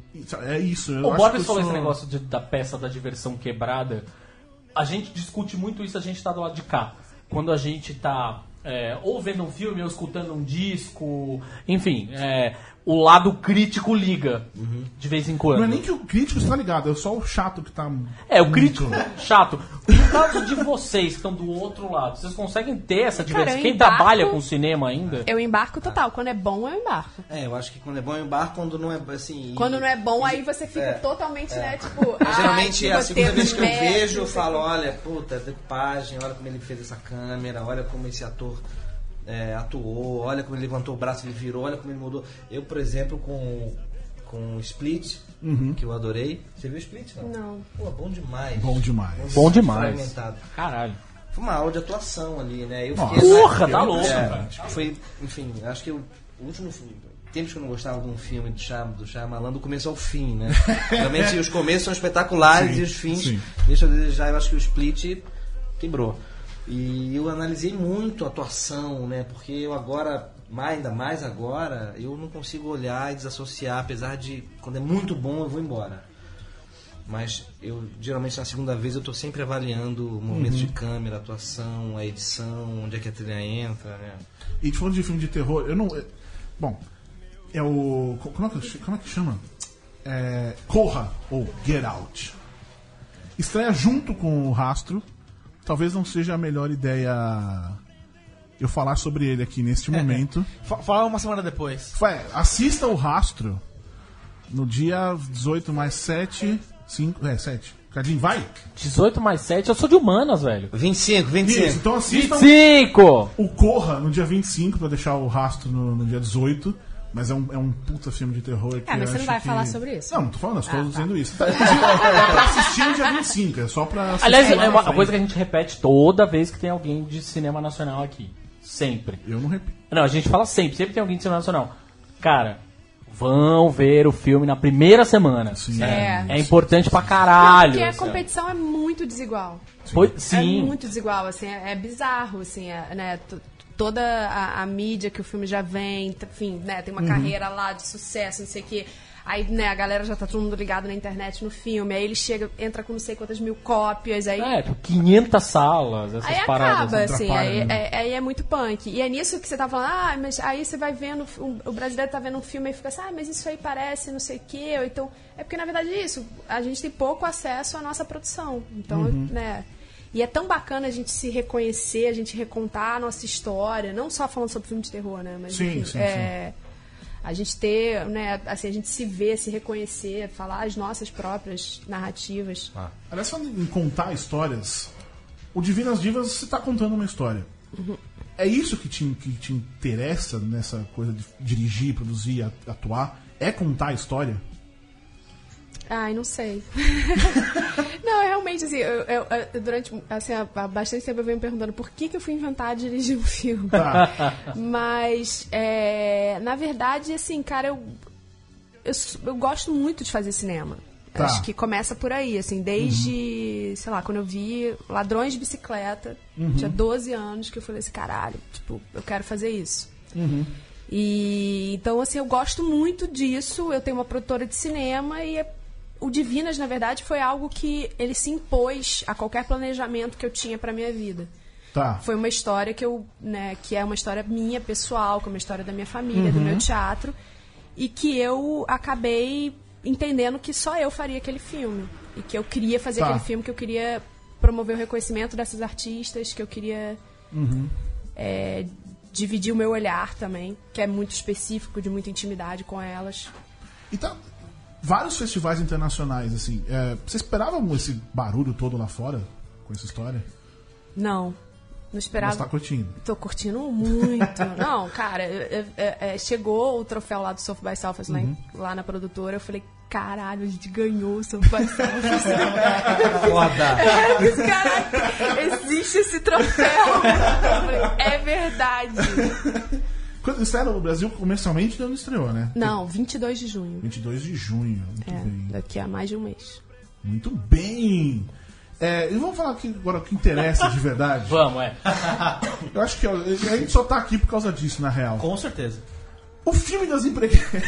É isso. Eu O acho Borbs que eu falou sou- esse negócio de- da peça da diversão quebrada. A gente discute muito isso, a gente tá do lado de cá. Quando a gente tá é, ou vendo um filme ou escutando um disco, enfim, é, o lado crítico liga de vez em quando. Não é nem que o crítico está ligado, é só o chato que tá. É, o muito- crítico chato. No caso de vocês que estão do outro lado, vocês conseguem ter essa diversão? Cara, eu Quem embarco- trabalha com cinema ainda? Eu embarco total. Quando é bom, eu embarco. É, eu acho que quando é bom eu embarco, quando não é assim. e- Quando não é bom, e- aí você fica é, totalmente, né, tipo... Mas, ah, geralmente que é a segunda roteiro vez que eu merda, vejo, eu não sei falo, o quê. olha, puta, decupagem, olha como ele fez essa câmera, olha como esse ator é, atuou, olha como ele levantou o braço, ele virou, olha como ele mudou. Eu, por exemplo, com, com o Split, que eu adorei. Você viu o Split? Não. Não. Pô, bom demais. Bom demais. Bom demais. Fragmentado. Caralho. Foi uma aula de atuação ali, né? Eu Nossa. fiquei, Porra, tá Eu- louco, é, velho. Foi, enfim, acho que o último filme. Tempos que eu não gostava de um filme do Shyam- do Shyamalan do começo ao fim, né? Realmente os começos são espetaculares Sim, e os fins sim. deixam a desejar. Eu acho que o Split quebrou. E eu analisei muito a atuação, né? Porque eu agora, mas ainda mais agora, eu não consigo olhar e desassociar, apesar de, quando é muito bom, eu vou embora. Mas eu, geralmente, na segunda vez, eu tô sempre avaliando movimentos Uhum. de câmera, atuação, a edição, onde é que a trilha entra, né? E te falando de filme de terror, eu não. é- Bom, é o. Como é que, como é que chama? É, Corra ou Get Out. Estreia junto com o Rastro. Talvez não seja a melhor ideia eu falar sobre ele aqui neste momento. Fa- Fala uma semana depois. Vai, assista o Rastro no dia dezoito mais sete. cinco, é, sete. Cadinho, vai? dezoito mais sete, eu sou de humanas, velho. vinte e cinco, vinte e Isso, cinco. então assistam cinco! o Corra no dia vinte e cinco pra deixar o Rastro no, no dia dezoito. Mas é um, é um puta filme de terror. Que É, mas eu você não acho vai que... falar sobre isso? Não, não tô falando, eu estou Ah, tá. dizendo isso. Tá, inclusive, é pra assistir no dia vinte e cinco, é só pra assistir. Aliás, lá é na uma frente. coisa que a gente repete toda vez que tem alguém de cinema nacional aqui. Sempre. Eu não repito. Não, a gente fala sempre, sempre tem alguém de cinema nacional. Cara, vão ver o filme na primeira semana. Sim. É. É importante pra Não, caralho. porque a sabe? competição é muito desigual. Foi- sim. É muito desigual, assim, é, é bizarro, assim, é, né? t- Toda a, a mídia que o filme já vem, t- enfim, né? Tem uma carreira lá de sucesso, não sei o quê. Aí, né, a galera já tá todo mundo ligado na internet, no filme. Aí ele chega, entra com não sei quantas mil cópias, aí... É, tipo, quinhentas salas, essas Aí paradas. acaba, né? assim, atrapalha, aí, né? é, aí é muito punk. E é nisso que você tá falando, ah, mas aí você vai vendo, o, o brasileiro tá vendo um filme e fica assim, ah, mas isso aí parece não sei o quê, ou então... É porque, na verdade, é isso, a gente tem pouco acesso à nossa produção. Então, Uhum. né... E é tão bacana a gente se reconhecer, a gente recontar a nossa história, não só falando sobre filme de terror, né? Mas, Sim, enfim, sim, é, a gente ter, né, assim, a gente se ver, se reconhecer, falar as nossas próprias narrativas. Aliás, falando em contar histórias, o Divinas Divas você tá contando uma história. É isso que te, que te interessa nessa coisa de dirigir, produzir, a- atuar? É contar a história? Ai, não sei. Não, realmente, assim, eu, eu- eu- durante assim, há há bastante tempo eu venho me perguntando por que, que eu fui inventar de dirigir um filme. Tá. Mas, é, na verdade, assim, cara, eu, eu, s- eu gosto muito de fazer cinema. Tá. Acho que começa por aí, assim, desde, sei lá, quando eu vi Ladrões de Bicicleta, tinha doze anos, que eu falei assim, caralho, tipo, eu quero fazer isso. E então, assim, eu gosto muito disso. Eu tenho uma produtora de cinema e é- o Divinas, na verdade, foi algo que ele se impôs a qualquer planejamento que eu tinha pra minha vida. Tá. Foi uma história que eu, né, que é uma história minha, pessoal, que é uma história da minha família, do meu teatro, e que eu acabei entendendo que só eu faria aquele filme. E que eu queria fazer Tá. aquele filme, que eu queria promover o reconhecimento dessas artistas, que eu queria é, dividir o meu olhar também, que é muito específico, de muita intimidade com elas. E tá. Vários festivais internacionais, assim. É, você esperava esse barulho todo lá fora com essa história? Não, não Mas esperava. tá curtindo. Tô curtindo muito. Não, cara, eu- eu- é, chegou o troféu lá do South by Southwest lá, em- lá na produtora, eu falei, caralho, a gente ganhou o South by Southwest. Foda. É, esse caralho, existe esse troféu. Eu falei, é verdade. Quando estreia no Brasil, comercialmente ainda não estreou, né? Não, vinte e dois de junho. vinte e dois de junho. Muito É, bem. daqui a mais de um mês. Muito bem. É, e vamos falar aqui agora o que interessa de verdade. Vamos, é. Eu acho que ó, a gente só tá aqui por causa disso, na real. Com certeza. O filme das empreguetes.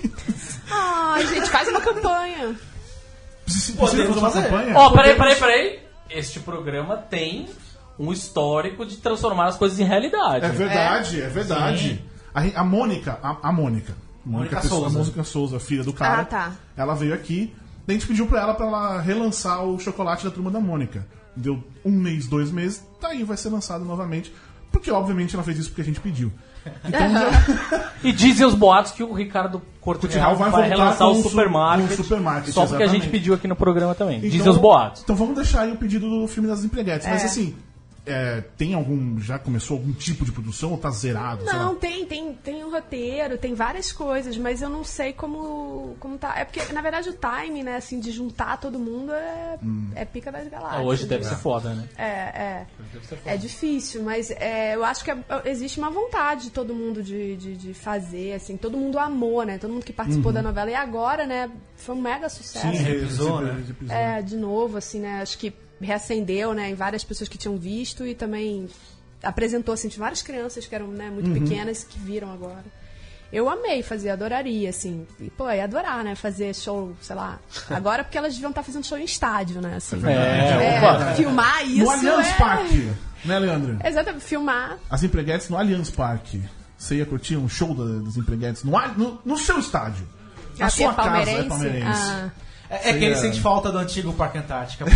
Ai, gente, faz uma campanha. Precisa Podemos fazer uma fazer. campanha? Ó, peraí, peraí, peraí. Este programa tem um histórico de transformar as coisas em realidade. É verdade, é, verdade. A, a Mônica, a, a Mônica. Mônica Pessoa, Souza. Mônica Souza, filha do cara. Ah, tá. Ela veio aqui, a gente pediu pra ela pra ela relançar o chocolate da Turma da Mônica. Deu um mês, dois meses, tá aí, vai ser lançado novamente. Porque, obviamente, ela fez isso porque a gente pediu. Então, já, E dizem os boatos que o Ricardo Corte Real vai vai, voltar relançar com o o su- supermarket, com o supermarket, só porque a gente exatamente. pediu aqui no programa também. Dizem então, os boatos. Então vamos deixar aí o pedido do filme das empreguetes. Mas É. assim, é, tem algum. Já começou algum tipo de produção ou tá zerado? sei lá? Não, tem, tem, tem um roteiro, tem várias coisas, mas eu não sei como, como tá. É porque, na verdade, o timing, né, assim, de juntar todo mundo é, é pica das Ah, galáxias. hoje deve né? ser foda, né? É, é. É difícil, mas é, eu acho que é- existe uma vontade de todo mundo de, de, de fazer, assim, todo mundo amou, né? Todo mundo que participou da novela. E agora, né, foi um mega sucesso. Sim, reprisou, esse- né? esse episódio. É, de novo, assim, né? Acho que reacendeu, né, em várias pessoas que tinham visto e também apresentou, assim, de várias crianças que eram, né, muito uhum. pequenas que viram agora. Eu amei fazer, adoraria, assim. E, pô, ia adorar, né? Fazer show, sei lá. Agora porque elas deviam estar fazendo show em estádio, né? Assim, é, é, opa. Filmar isso. No Allianz é... Parque, né, Leandro? Exatamente, filmar. As empreguetes no Allianz Parque. Você ia curtir um show da, das empreguetes no, no, no seu estádio. A Aqui sua é casa é palmeirense. Ah. É, é que ele sente falta do antigo Parque Antártica.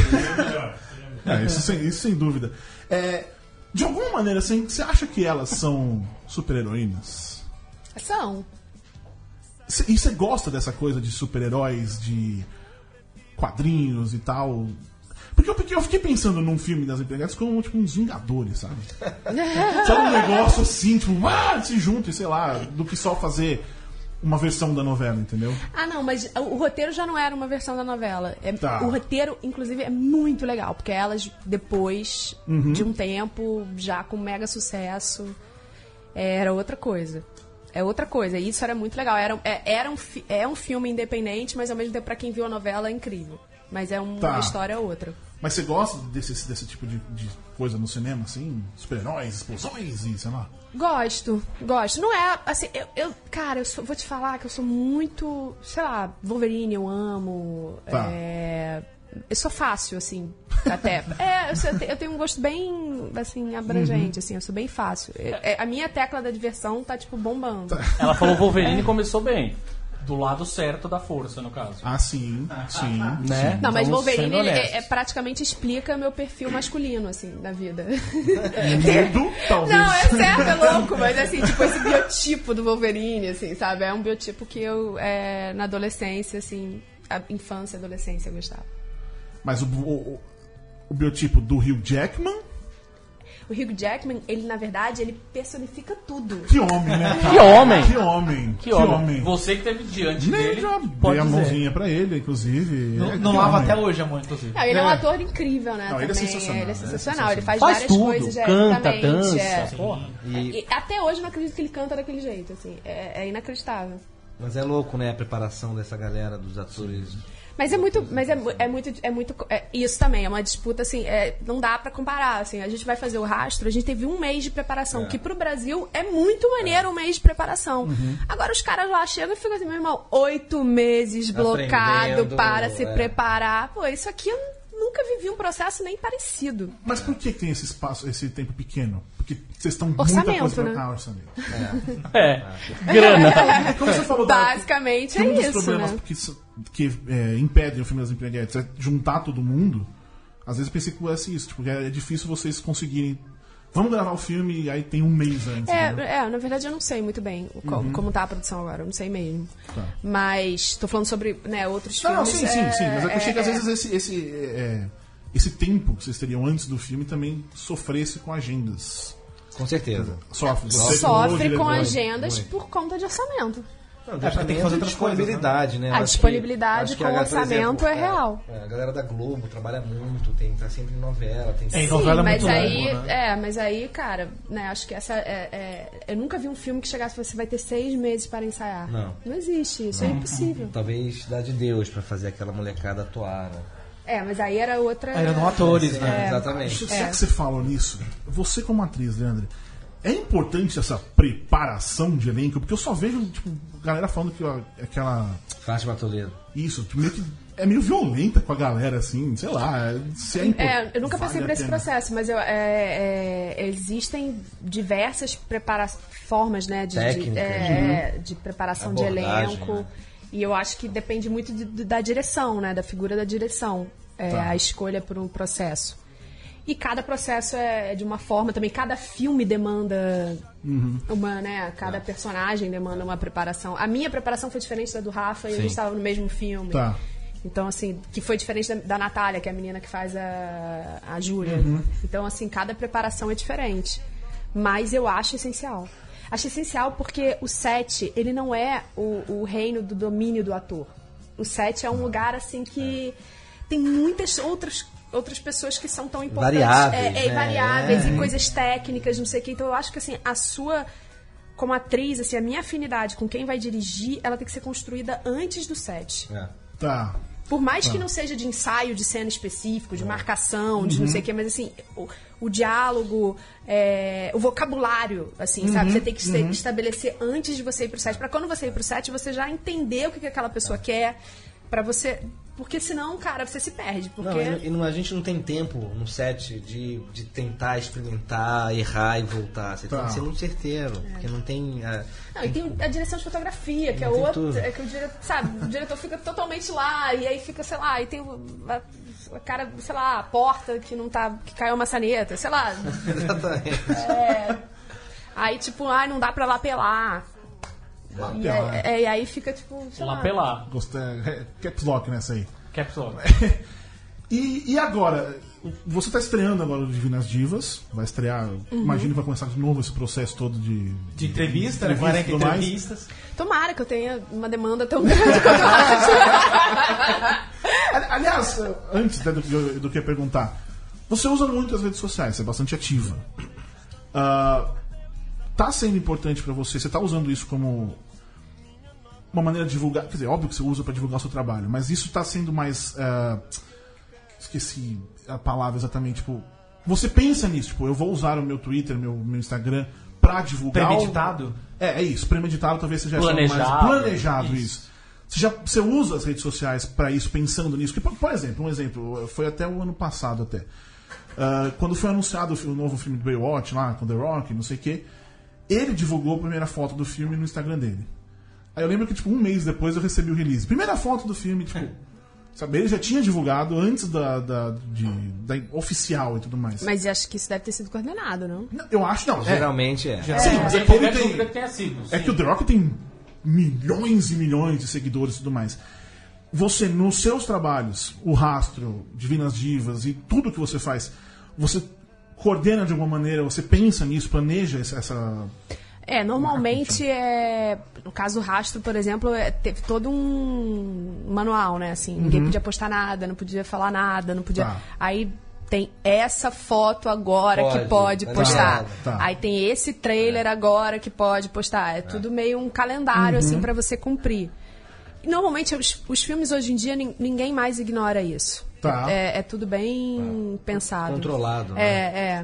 é, isso, sem, isso sem dúvida. É, de alguma maneira, assim, você acha que elas são super-heroínas? São. E você gosta dessa coisa de super-heróis, de quadrinhos e tal? Porque eu, porque eu fiquei pensando num filme das empregadas como tipo uns Vingadores, sabe? Sabe um negócio assim, tipo, ah, se juntam, sei lá, do que só fazer uma versão da novela, entendeu? Ah, não, mas o, o roteiro já não era uma versão da novela. É, tá. O roteiro, inclusive, é muito legal, porque elas, depois uhum. de um tempo, já com mega sucesso, era outra coisa. É outra coisa, e isso era muito legal. Era, é, era um, é um filme independente, mas ao mesmo tempo, pra quem viu a novela, é incrível. Mas é um, tá. uma história outra. Mas você gosta desse, desse tipo de, de coisa no cinema, assim? Super-heróis, explosões e sei lá? Gosto, gosto. Não é, assim, eu, eu cara, eu sou, vou te falar que eu sou muito, sei lá, Wolverine eu amo, tá. é... Eu sou fácil, assim, até. É, eu, sou, eu tenho um gosto bem, assim, abrangente, uhum. assim, eu sou bem fácil. É, a minha tecla da diversão tá, tipo, bombando. Tá. Ela falou Wolverine e começou bem. Do lado certo da força, no caso. Ah, sim, sim. Né? sim. Não, mas Vamos Wolverine, ele honestos. é, é, praticamente explica meu perfil masculino, assim, da vida. Medo, talvez. Não, é certo, é louco, mas assim, tipo, esse biotipo do Wolverine, assim, sabe? É um biotipo que eu, é, na adolescência, assim, a infância e adolescência eu gostava. Mas o, o, o biotipo do Hugh Jackman... O Hugh Jackman, ele, na verdade, ele personifica tudo. Que homem, né, cara? Que homem! Que homem! Que, que homem. homem! Você que teve diante Nem dele, já pode dei a dizer. mãozinha pra ele, inclusive. Não, é, não lava homem. até hoje a mão, inclusive. Não, ele é. é um ator incrível, né? Não, ele é também. sensacional, Ele é né? sensacional. É Ele faz, Faz várias tudo, coisas. É, canta, exatamente, dança. É. Porra. E... E até hoje eu não acredito que ele canta daquele jeito, assim. É, é inacreditável. Mas é louco, né? A preparação dessa galera, dos atores. Mas é muito, mas é, é muito, é muito, é, isso também é uma disputa assim, é, não dá pra comparar, assim, a gente vai fazer o rastro, a gente teve um mês de preparação, É. que pro Brasil é muito maneiro é. um mês de preparação. Uhum. Agora os caras lá chegam e ficam assim, meu irmão, oito meses blocado para se é. preparar, pô, isso aqui eu nunca vivi um processo nem parecido. Mas por que tem esse espaço, esse tempo pequeno? Porque vocês estão Orçamento, muita coisa pra... né? Ah, orçamento. É, é. grana. Como você falou, da- Basicamente que um é dos isso, problemas né? que, que é, impedem o filme das empreguetes é juntar todo mundo. Às vezes eu pensei que fosse isso, tipo, é difícil vocês conseguirem. Vamos gravar o filme e aí tem um mês antes. É, entendeu? é, na verdade eu não sei muito bem o- Uhum. como tá a produção agora, eu não sei mesmo. Tá. Mas tô falando sobre, né, outros Não, não, filmes. sim, é, sim, sim. Mas é que eu achei que às é, vezes esse, esse, é, esse tempo que vocês teriam antes do filme também sofresse com agendas. Com certeza. Sofre. Você como sofre diretor. com agendas muito. por conta de orçamento. Não, É, porque tem que fazer outras coisas, disponibilidade, né? A Eu acho que- disponibilidade acho que com a galera, por orçamento é real. é, a galera da Globo trabalha muito, tem, tá sempre em novela, tem É, em Sim, novela é mas muito aí, longo, né? é, mas aí, cara, né, acho que essa é, é- eu nunca vi um filme que chegasse e você vai ter seis meses para ensaiar. Não. Não existe, isso é impossível. Talvez dá de Deus pra fazer aquela molecada atuar, né? É, mas aí era outra. Aí eram atores, né? É. Exatamente. Já que você falou nisso, você como atriz, Leandro, é importante essa preparação de elenco? Porque eu só vejo, tipo, galera falando que ó, aquela... Fátima Toledo. Isso, tipo, meio que é meio violenta com a galera, assim, sei lá. Se é, impor- É, eu nunca vale passei por a esse pena. processo, mas eu, é, é, existem diversas prepara formas, né, de, de, Técnicas. é, de preparação de Abordagem, elenco. né? E eu acho que depende muito de- de- da direção, né, da figura da direção, é, Tá. a escolha por um processo. E cada processo é de uma forma também, cada filme demanda uma, né, cada personagem demanda uma preparação. A minha preparação foi diferente da do Rafa e a gente estava no mesmo filme. Tá. Então, assim, que foi diferente da, da Natália, que é a menina que faz a, a Júlia. Uhum. Então, assim, cada preparação é diferente. Mas eu acho essencial. Acho essencial porque o set, ele não é o, o reino do domínio do ator. O set é um lugar, assim, que tem muitas outras, outras pessoas que são tão importantes. Variáveis, é, é, né? variáveis É. e coisas técnicas, não sei o que. Então, eu acho que, assim, a sua... Como atriz, assim, a minha afinidade com quem vai dirigir, ela tem que ser construída antes do set. É. Tá. Por mais que não seja de ensaio de cena específico, de marcação, de não sei o que, mas assim, o, o diálogo, é, o vocabulário, assim, sabe? Você tem que se- estabelecer antes de você ir pro set. Pra quando você ir pro set, você já entender o que, que aquela pessoa quer, pra você... Porque senão, cara, você se perde. Porque... Não, e, e não- a gente não tem tempo no set de, de tentar experimentar, errar e voltar. Você Tá. tem que ser muito certeiro, porque não tem... ah, Não, e tem a direção de fotografia, que é Tem outra. tudo. É que o diretor, sabe, o diretor fica totalmente lá, e aí fica, sei lá, e tem o a, a cara, sei lá, a porta que não tá. Que caiu a maçaneta, sei lá. Exatamente. É, aí, tipo, ai, não dá pra lapelar. E, é, é, e aí fica, tipo, sei lá. Lapelar. Gostei. é, Caps Lock nessa aí. Caps Lock. E, e agora? Você tá estreando agora o Divinas Divas. Vai estrear. Imagino que vai começar de novo esse processo todo de. De entrevista, de né? quarenta e tudo mais. entrevistas. Tomara que eu tenha uma demanda tão grande quanto eu acho. Ali- Aliás, antes né, do, que- do que perguntar, você usa muito as redes sociais, você é bastante ativa. Ah, tá sendo importante pra você? Você tá usando isso como uma maneira de divulgar? Quer dizer, óbvio que você usa pra divulgar o seu trabalho, mas isso tá sendo mais. ah, esqueci a palavra exatamente. Tipo, você pensa nisso? Tipo, eu vou usar o meu Twitter, meu, meu Instagram pra divulgar. algo? Premeditado? É, é isso. Premeditado talvez seja algo Planejado. mais planejado isso. Você, já, você usa as redes sociais pra isso, pensando nisso? Que, por, por exemplo, um exemplo, foi até o ano passado até. Ah, quando foi anunciado o, fi- o novo filme do Baywatch lá, com The Rock, não sei o quê, ele divulgou a primeira foto do filme no Instagram dele. Aí eu lembro que, tipo, um mês depois eu recebi o release. Primeira foto do filme, tipo... Sabe, ele já tinha divulgado antes da, da, de, da oficial e tudo mais. Mas eu acho que isso deve ter sido coordenado, não? Não, eu acho, não. É, Geralmente é. sim, mas é que Qualquer ele dúvida tem... que tenha sido. É sim. que o The Rock tem milhões e milhões de seguidores e tudo mais. Você, nos seus trabalhos, o Rastro, Divinas Divas e tudo que você faz, você coordena de alguma maneira, você pensa nisso, planeja essa... essa... É, normalmente é. No caso do Rastro, por exemplo, é, teve todo um manual, né? Assim, ninguém podia postar nada, não podia falar nada, não podia. Tá. Aí tem essa foto agora Pode, que pode tá postar. ligado. Tá. Aí tem esse trailer agora que pode postar. É tudo meio um calendário, assim, pra você cumprir. E, normalmente, os, os filmes hoje em dia, nin- ninguém mais ignora isso. Tá. É, é tudo bem pensado. Controlado, né? É, é.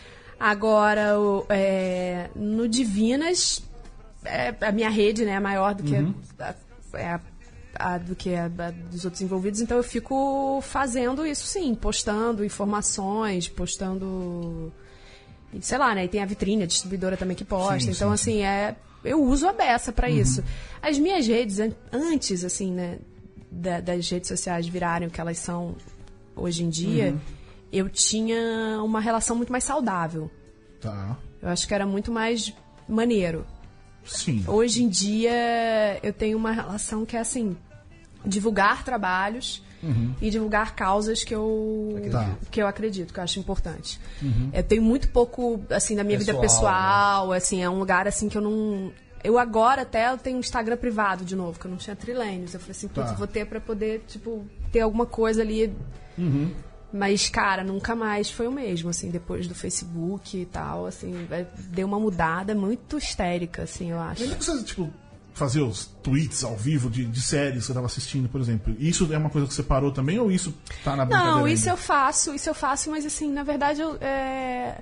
Agora, o- é, no Divinas, é, a minha rede, né, é maior do que, a, é a- a- do que a, a dos outros envolvidos, então eu fico fazendo isso sim, postando informações, postando, e sei lá, né, e tem a vitrine, a distribuidora também que posta, Sim, então sim, assim, é, eu uso a beça pra isso. As minhas redes, an- antes, assim, né, da- das redes sociais virarem o que elas são hoje em dia, eu tinha uma relação muito mais saudável. Tá. Eu acho que era muito mais maneiro. Sim. Hoje em dia, eu tenho uma relação que é assim, divulgar trabalhos e divulgar causas que eu, Tá. que eu acredito, que eu acho importante. Eu tenho muito pouco, assim, na minha vida Pessoal, pessoal, assim, é um lugar, assim, que eu não... Eu agora até eu tenho um Instagram privado de novo, que eu não tinha trilênios. Eu falei assim, putz, Tá. vou ter pra poder, tipo, ter alguma coisa ali... Mas, cara, nunca mais foi o mesmo, assim, depois do Facebook e tal, assim, vai- deu uma mudada muito histérica, assim, eu acho. Lembra que você, tipo, fazia os tweets ao vivo de, de séries que você tava assistindo, por exemplo? Isso é uma coisa que você parou também ou isso tá na brincadeira Não, isso ainda? eu faço, isso eu faço, mas assim, na verdade, eu, é...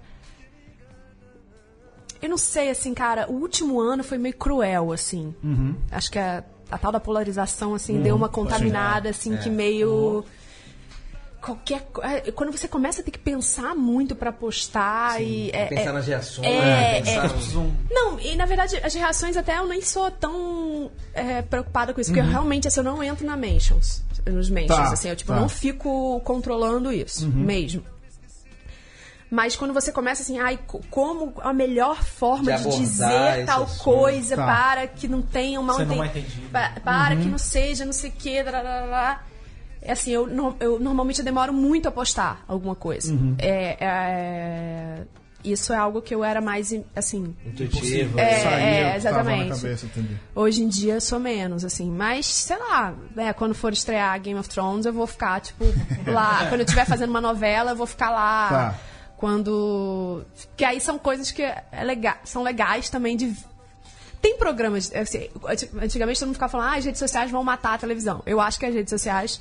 eu não sei, assim, cara, o último ano foi meio cruel, assim. Acho que a, a tal da polarização, assim, deu uma contaminada, assim, que meio... Qualquer co- é, quando você começa a ter que pensar muito pra postar e é, Pensar é- nas reações, é, pensar é. no- Não, e na verdade as reações até eu nem sou tão é, preocupada com isso, porque eu realmente assim, eu não entro na mentions, nos mentions, Tá, assim, eu tipo, tá. não fico controlando isso mesmo. Mas quando você começa assim, ai, co- como a melhor forma De de, abordar dizer esse tal assunto. coisa Tá. para que não tenha um mal Ser não enten- mal-entendido. pa- para que não seja não sei o que, é assim, eu, no- eu normalmente eu demoro muito a postar alguma coisa. É, é- isso é algo que eu era mais, assim... Intuitivo. É, né? Saía, é, tava exatamente. na cabeça, entendi. Hoje em dia eu sou menos, assim. Mas, sei lá, né, quando for estrear Game of Thrones, eu vou ficar, tipo, lá. Quando eu estiver fazendo uma novela, eu vou ficar lá. Tá. Quando... Que aí são coisas que é lega... são legais também de... Tem programas... Assim, antigamente todo mundo ficava falando, ah, as redes sociais vão matar a televisão. Eu acho que as redes sociais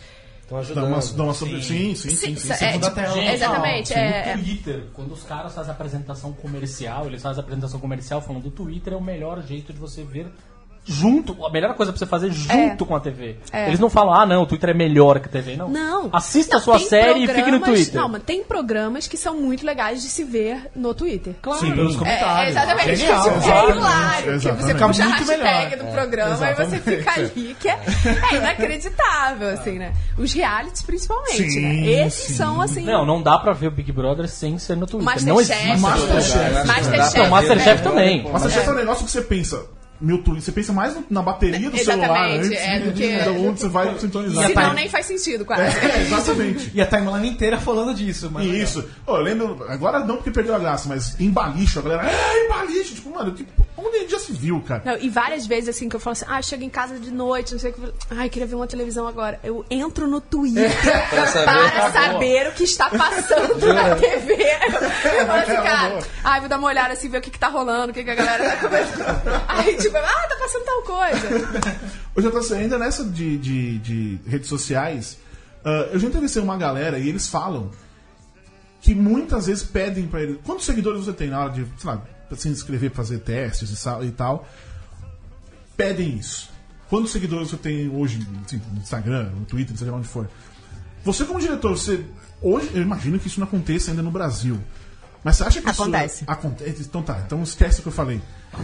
Estão Dá ajudando. uma, dá uma sobre... sim, sim, sim. sim, sim, é, sim. da tela. Gente, exatamente, ó, é- no Twitter, quando os caras fazem apresentação comercial, eles fazem apresentação comercial falando do Twitter é o melhor jeito de você ver junto, a melhor coisa pra você fazer junto É. com a T V. É. Eles não falam, ah não, o Twitter é melhor que a T V, não. Não. Assista Não, a sua tem série e fique no programas- Twitter. Não, mas tem programas que são muito legais de se ver no Twitter. Claro. Sim, pelos É, comentários. exatamente. Genial. Tipo, é hilário. Que você Exatamente. puxa a Fica muito hashtag melhor. do programa e você exatamente. fica ali, que é, é inacreditável, assim, né? Os realities, principalmente, Sim, né? Esses sim. são, assim... Não, não dá pra ver o Big Brother sem ser no Twitter. Masterchef. Não existe. Masterchef. Masterchef. Não, Masterchef é. também. Mas você é um negócio que você pensa... Meu Twitter, você pensa mais no- na bateria do Exatamente, celular antes é, de, do que- de onde você vai sintonizar. Senão Tá- nem faz sentido, quase. É, exatamente. E a timeline inteira falando disso. Mas Isso. Ô, eu lembro, agora não porque perdeu a graça, mas em Balicho, a galera, é, em Balicho, tipo, mano, que, onde já se viu, cara? Não, e várias vezes, assim, que eu falo assim, ah, chego em casa de noite, não sei o que. Ai, queria ver uma televisão agora. Eu entro no Twitter Pra saber. para saber o que está passando na T V. Eu falo assim, cara, ai, vou dar uma olhada assim, ver o que, que tá rolando, o que, que a galera tá conversando. Aí, tipo, ah, tá passando tal coisa. Eu já tô assim, ainda nessa de, de, de redes sociais, ah, eu já entrevistei uma galera e eles falam que muitas vezes pedem pra eles. Quantos seguidores você tem na hora de, sei lá, pra se inscrever, fazer testes e sa- e tal? Pedem isso. Quantos seguidores você tem hoje assim, no Instagram, no Twitter, seja lá onde for? Você, como diretor, você. Hoje, eu imagino que isso não aconteça ainda no Brasil. Mas você acha que Acontece. isso. Acontece. Então tá, então esquece o que eu falei.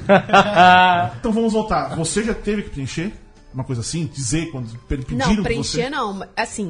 Então vamos voltar. Você já teve que preencher? Uma coisa assim? Dizer quando pe- pediram Não, pra preencher você? não. Assim,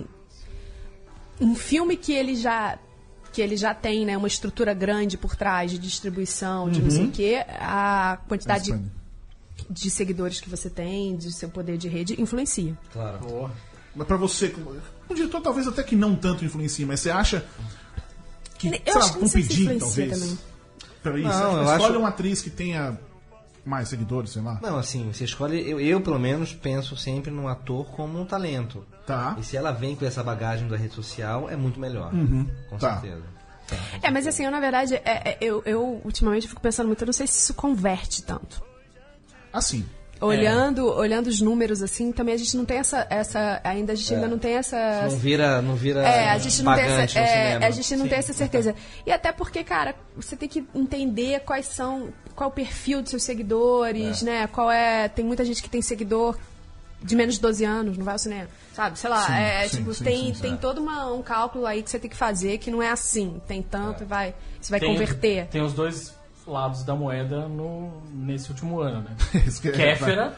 um filme que ele já que ele já tem, né, uma estrutura grande por trás de distribuição, de não sei o quê, a quantidade de, de seguidores que você tem, de seu poder de rede, influencia. Claro. Mas pra você, como um diretor talvez até que não tanto influencia, mas você acha que, Eu sei acho lá, que com não sei se pedir, influencia talvez? também. Peraí, Não, você eu escolhe acho- uma atriz que tenha mais seguidores, sei lá. Não, assim, você escolhe. Eu, eu, pelo menos, penso sempre no ator como um talento. Tá. E se ela vem com essa bagagem da rede social, é muito melhor. Com Tá. certeza. É, mas assim, eu na verdade, é, é, eu, eu ultimamente fico pensando muito, eu não sei se isso converte tanto. Assim. Olhando, olhando os números assim, também a gente não tem essa, essa ainda a gente ainda não tem essa Não vira, não vira É, a gente não tem pagante essa, no é, cinema. a gente não tem essa certeza. E até porque, cara, você tem que entender quais são, qual é o perfil dos seus seguidores, né? Qual é, tem muita gente que tem seguidor de menos de doze anos, não vai ao cinema, sabe? Sei lá, Sim, é, sim, tipo, sim, tem, sim, tem é. todo uma, um cálculo aí que você tem que fazer que não é assim, tem tanto e vai, você vai Tem- converter. Tem os dois lados da moeda no, nesse último ano, né? Isso que é- Kéfera,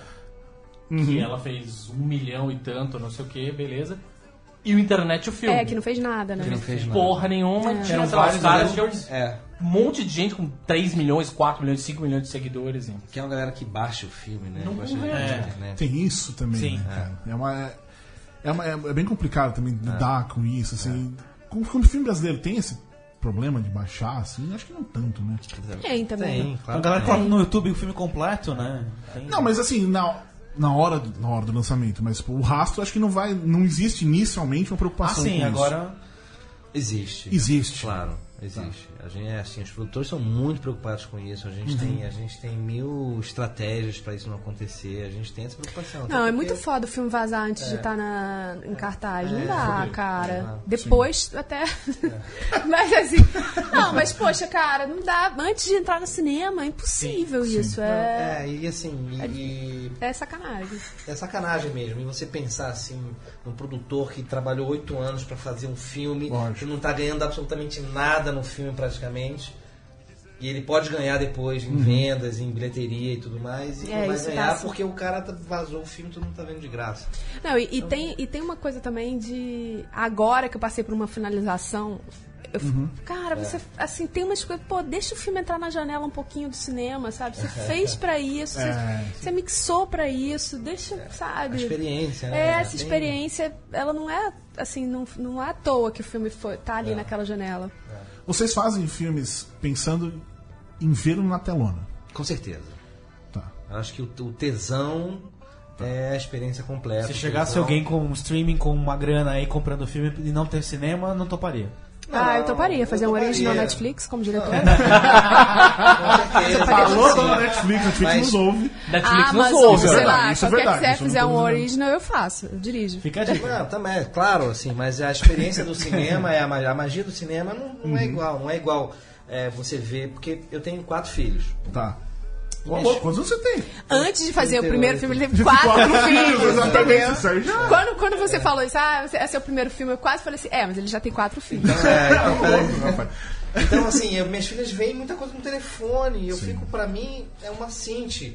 que ela fez um milhão e tanto, não sei o que, beleza. E o Internet o filme. É, que não fez nada, né? Que não fez nada. Porra nenhuma, tinha Eram sei lá, os vários caras anúncios. tinham É, um monte de gente com três milhões, quatro milhões, cinco milhões de seguidores. Hein? que é uma galera que baixa o filme, né? Não Gosta de é. ver na internet. Tem isso também, Sim. né, cara? É, uma, é, uma, é bem complicado também lidar com isso, assim. Como, como o filme brasileiro tem esse problema de baixar, assim, acho que não tanto, né? Tem também. Tem, A claro. galera que coloca no YouTube o filme completo, né? Tem- Não, mas assim, na, na, hora, do- na hora do lançamento, mas pô, o rastro acho que não vai. Não existe inicialmente uma Ah, preocupação sim, com agora. Existe. Existe. Claro, existe. A gente, é assim, os produtores são muito preocupados com isso. A gente, tem, a gente tem mil estratégias para isso não acontecer. A gente tem essa preocupação. Não, Até é muito porque- foda o filme vazar antes de estar na, em cartaz. Não É, dá, sobre- cara. é, Depois, até. mas assim. Não, mas poxa, cara, não dá. Antes de entrar no cinema, é impossível isso. É, É, e assim, e, e é sacanagem. é sacanagem mesmo. E você pensar assim, num produtor que trabalhou oito anos para fazer um filme, Lógico. que não tá ganhando absolutamente nada no filme praticamente. E ele pode ganhar depois em vendas, em bilheteria e tudo mais. E É, não vai isso ganhar passa. porque o cara tá- vazou o filme e todo mundo tá vendo de graça. Não, e, e tem, e tem uma coisa também de. Agora que eu passei por uma finalização. Eu, Cara, você assim, tem umas coisas. Pô, deixa o filme entrar na janela um pouquinho do cinema, sabe? Você fez pra isso, É, você, você mixou pra isso, deixa, sabe? A experiência, né? É, essa Tem- experiência, ela não é assim, não, não é à toa que o filme foi, tá ali naquela janela. Vocês fazem filmes pensando em vê-lo na telona. Com certeza. Tá. Eu acho que o, o tesão é a experiência completa. Se chegasse Tesão- alguém com um streaming com uma grana aí comprando filme e não ter cinema, não toparia. Ah, eu toparia fazer um toparia. original Netflix como diretor. Com certeza. Falou sim. da Netflix, Netflix Mas- nos ouve. Netflix Ah, não mas ouve. sei verdade, lá, isso é qualquer verdade, que você isso eu não fizer tô um dizendo. original, eu faço, eu dirijo. Fica a dica. Não, também, claro, assim, mas a experiência do cinema, é a, ma- a magia do cinema não, não é igual, não é igual é, você ver, porque eu tenho quatro filhos. Tá. Ô, amor, quantos anos você tem? Antes de fazer o trinta e primeiro oito. filme, ele teve quatro filhos, Exatamente, entendeu? isso aí já- Quando, quando você falou isso, ah, esse é seu primeiro filme, eu quase falei assim, é, mas ele já tem quatro filhos. Então, é, então, Tá peraí. louco, rapaz. Então, assim, eu- minhas filhas veem muita coisa no telefone. E eu fico, pra mim, é uma cinte.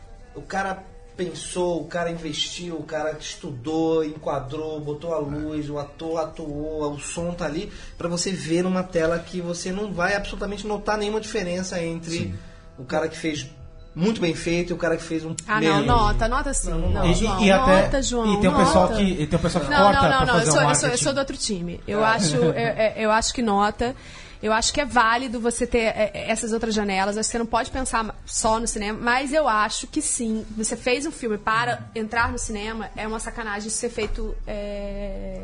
O cara pensou, o cara investiu, o cara estudou, enquadrou, botou a luz, o ator atuou, o som tá ali, pra você ver numa tela que você não vai absolutamente notar nenhuma diferença entre Sim. o cara que fez muito bem feito e o cara que fez um Ah, não, menos. nota, nota sim. Não, E, João, e, e até, nota, João, e tem um nota. pessoal que, e tem um pessoal que Não, corta não, não, pra não. Eu fazer sou, um eu, sou, marketing. eu sou do outro time. Eu acho, eu, eu- eu acho que nota. Eu acho que é válido você ter é, essas outras janelas. Acho que você não pode pensar só no cinema, mas eu acho que sim. Você fez um filme para entrar no cinema, é uma sacanagem isso ser feito é,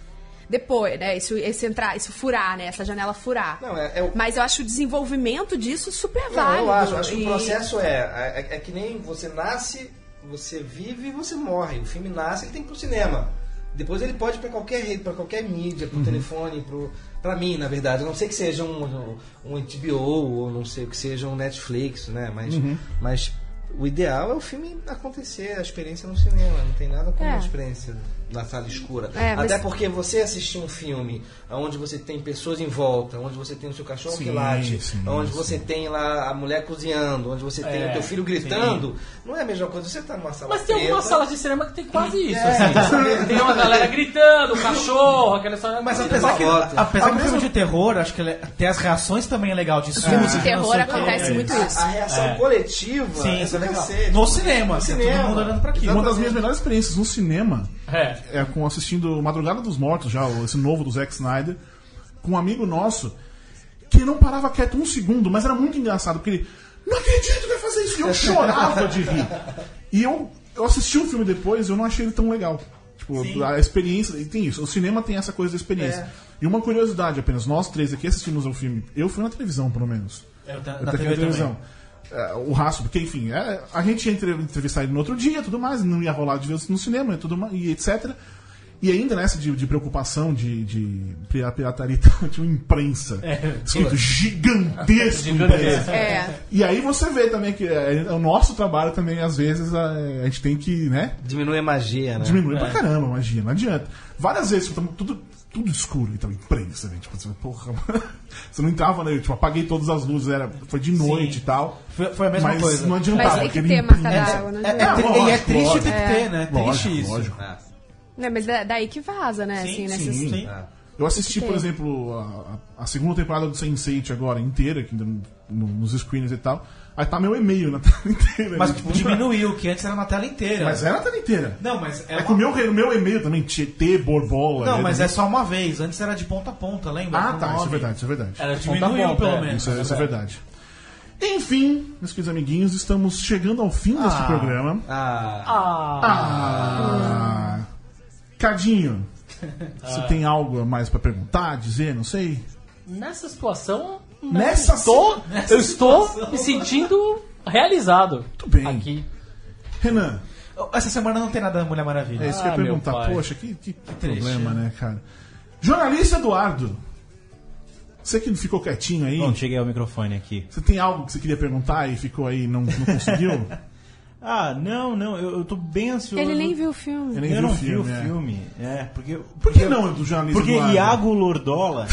depois, né? Isso, esse entrar, isso furar, né? Essa janela furar. Não, é, é o Mas eu acho o desenvolvimento disso super Não, válido. eu acho, acho que E- o processo é, é, é que nem você nasce, você vive e você morre. O filme nasce, ele tem que ir pro cinema. Depois ele pode ir pra qualquer rede, pra qualquer mídia, pro telefone, pro, pra mim, na verdade. A não sei que seja um, um H B O ou não sei que seja um Netflix, né? Mas, mas o ideal é o filme acontecer, a experiência no cinema. Não tem nada como É. a experiência na sala escura. É, mas- Até porque você assistir um filme onde você tem pessoas em volta, onde você tem o seu cachorro Sim, que late, sim, onde sim. você tem lá a mulher cozinhando, onde você tem É, o teu filho gritando, não é a mesma coisa. Você tá numa sala Mas tem preta, algumas salas de cinema que tem quase isso. É, assim. Tem uma galera gritando, o cachorro, aquela história. Mas Mas apesar que, foto. apesar Ah, que o filme mesmo- de terror, acho que ele, ter as reações também é legal de susto. filme de não terror sei o quê. acontece muito a, isso. a reação É. coletiva Sim, é isso é do legal. cacete. No cinema, No assim, cinema. todo mundo olhando pra aquilo. Uma das minhas melhores experiências no cinema É. é com assistindo Madrugada dos Mortos, já, esse novo do Zack Snyder, com um amigo nosso que não parava quieto um segundo, mas era muito engraçado, porque ele, não acredito que vai fazer isso, e eu chorava de rir. E eu, eu assisti o filme depois e eu não achei ele tão legal. Tipo, a experiência, e tem isso, o cinema tem essa coisa da experiência. E uma curiosidade apenas, nós três aqui assistimos ao filme, eu fui na televisão, pelo menos. Eu ta- Eu na tenho T V a televisão. É, o Raço, porque enfim, é, a gente ia entre- entrevistar ele no outro dia, tudo mais, não ia rolar de ver no cinema e tudo mais, e etcétera. E ainda nessa de, de preocupação de, de pira- pirataria, tinha uma imprensa escrito gigantesco. Gigantesco. É. E aí você vê também que é, o nosso trabalho também, às vezes, a, a gente tem que, né, Diminui a magia, né? diminuir pra caramba a magia, não adianta. Várias vezes, tipo, tudo, tudo escuro, então, imprensa, né? Tipo, você, porra, você não entrava, né? Eu, tipo, apaguei todas as luzes, era, foi de noite e tal. Foi, foi a mesma Mas coisa. não adiantava. Mas tem que aquele ter marca imprensa- d'água, né? É, é, É, tri- lógico, e é triste lógico. ter que ter, né? Triste Lógico, isso. lógico. É. Né, mas é daí que vaza, né? assim, nesses... sim. Sim. Eu assisti, Tem. por exemplo, a, a segunda temporada do sense eight agora, inteira, que ainda no- no- nos screeners e tal. Aí tá meu e-mail na tela inteira. Mas né? tipo, diminuiu, que antes era na tela inteira. Mas era na tela inteira. Não, mas é É uma- que o meu, o meu e-mail também, Tietê, Borbola. Não, né, mas também. é só uma vez. Antes era de ponta a ponta, lembra? Ah, Com tá, isso é nove. verdade, isso é verdade. Era de ponta a Diminuiu, ponta, pelo é. menos. Isso, é- isso é verdade. Enfim, meus queridos amiguinhos, estamos chegando ao fim deste Ah. programa. Ah, Ah, Ah! Cadinho, você tem algo a mais pra perguntar, dizer, não sei? nessa situação, não Nessa estou, nessa eu estou me sentindo realizado. Muito bem. Aqui. Renan, Essa semana não tem nada da Mulher Maravilha. é isso que eu Ah, ia meu perguntar. pai. Poxa, que, que, que triste. problema, né, cara? Jornalista Eduardo, você que ficou quietinho aí, Bom, cheguei ao microfone aqui. você tem algo que você queria perguntar e ficou aí e não, não conseguiu? Ah, não, não, eu, eu tô bem ansioso. Ele nem viu o filme. Eu nem Eu vi não o vi filme, o é. filme. É, porque. Por que não do jornalista Porque Eduardo? Iago Lordola,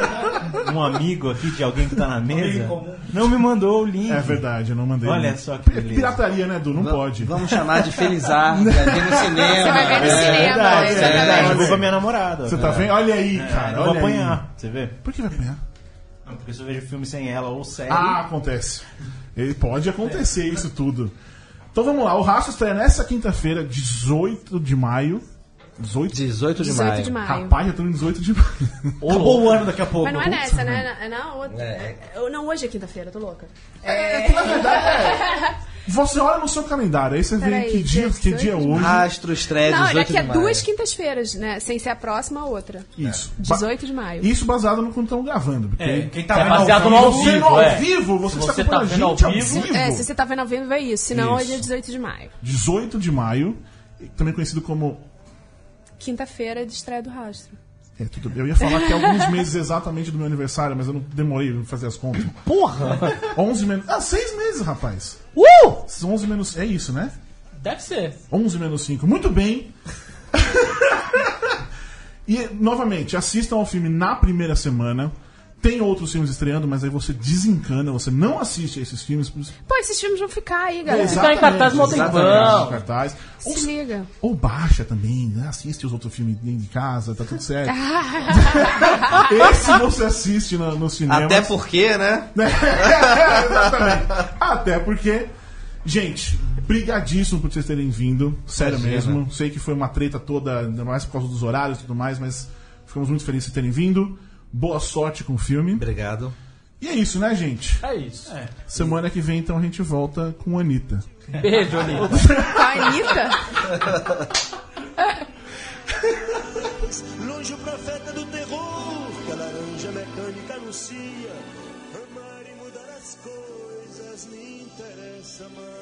um amigo aqui de alguém que tá na mesa, não me mandou o link. É verdade, eu não mandei. Olha né? só que P- beleza. Pirataria, né, Edu? Não pode. vamos chamar de Felizar, vai ver no cinema. Você vai ver no É. cinema, verdade, é exatamente. verdade. Eu vou com a minha namorada. Você tá vendo? Olha aí, cara. Eu vou olha apanhar, aí. você vê? Por que vai apanhar? Não, porque se eu vejo filme sem ela ou série. Ah, acontece. Ele pode acontecer isso tudo. Então vamos lá, o Rastro estreia nessa quinta-feira, dezoito de maio. dezoito? dezoito de dezoito maio. de maio. Rapaz, já tô em dezoito de maio. Acabou o ano daqui a pouco. Mas não é nessa, né? É na outra. É. Eu- Não, hoje é quinta-feira, tô louca. É, que na verdade é. Você olha no seu calendário, aí você vê Peraí, que dia, que dezoito dia é de hoje. Astro estreia Não, dezoito daqui a de maio. duas quintas-feiras, né? Sem ser a próxima, a outra. Isso. dezoito de maio. Isso baseado no que estão gravando. Porque É, quem tá É vendo ao baseado vivo- no ao você vivo, ao é. vivo, você, Se está você acompanhando tá a vendo ao gente ao vivo- vivo. É, se você tá vendo ao vivo, é isso. Senão Isso. hoje é dezoito de maio. dezoito de maio, também conhecido como... Quinta-feira de estreia do Rastro. É, tudo bem. Eu ia falar que é alguns meses exatamente do meu aniversário, mas eu não demorei pra fazer as contas. Porra! onze menos... Ah, seis meses, rapaz. Uh! onze menos... É isso, né? Deve ser. onze menos cinco. Muito bem. E, novamente, assistam ao filme na primeira semana. Tem outros filmes estreando, mas aí você desencana, você não assiste a esses filmes. Pô, esses filmes vão ficar aí, galera. Exato. Ficar em cartaz, mó tempão. exatamente, em cartaz. Ou, Se liga. ou baixa também, né? Assiste os outros filmes dentro de casa, tá tudo certo. Esse você assiste na, no cinema. Até porque, né? Exatamente. Até porque, gente, brigadíssimo por vocês terem vindo. Sério Imagina. mesmo. Sei que foi uma treta toda, ainda mais por causa dos horários e tudo mais, mas ficamos muito felizes de terem vindo. Boa sorte com o filme. Obrigado. E é isso, né, gente? É isso. Semana que vem, então, a gente volta com a Anitta. Beijo, Anitta. Com a Anitta? Longe o profeta do terror, que a laranja mecânica anuncia. Amar e mudar as coisas me interessa mais.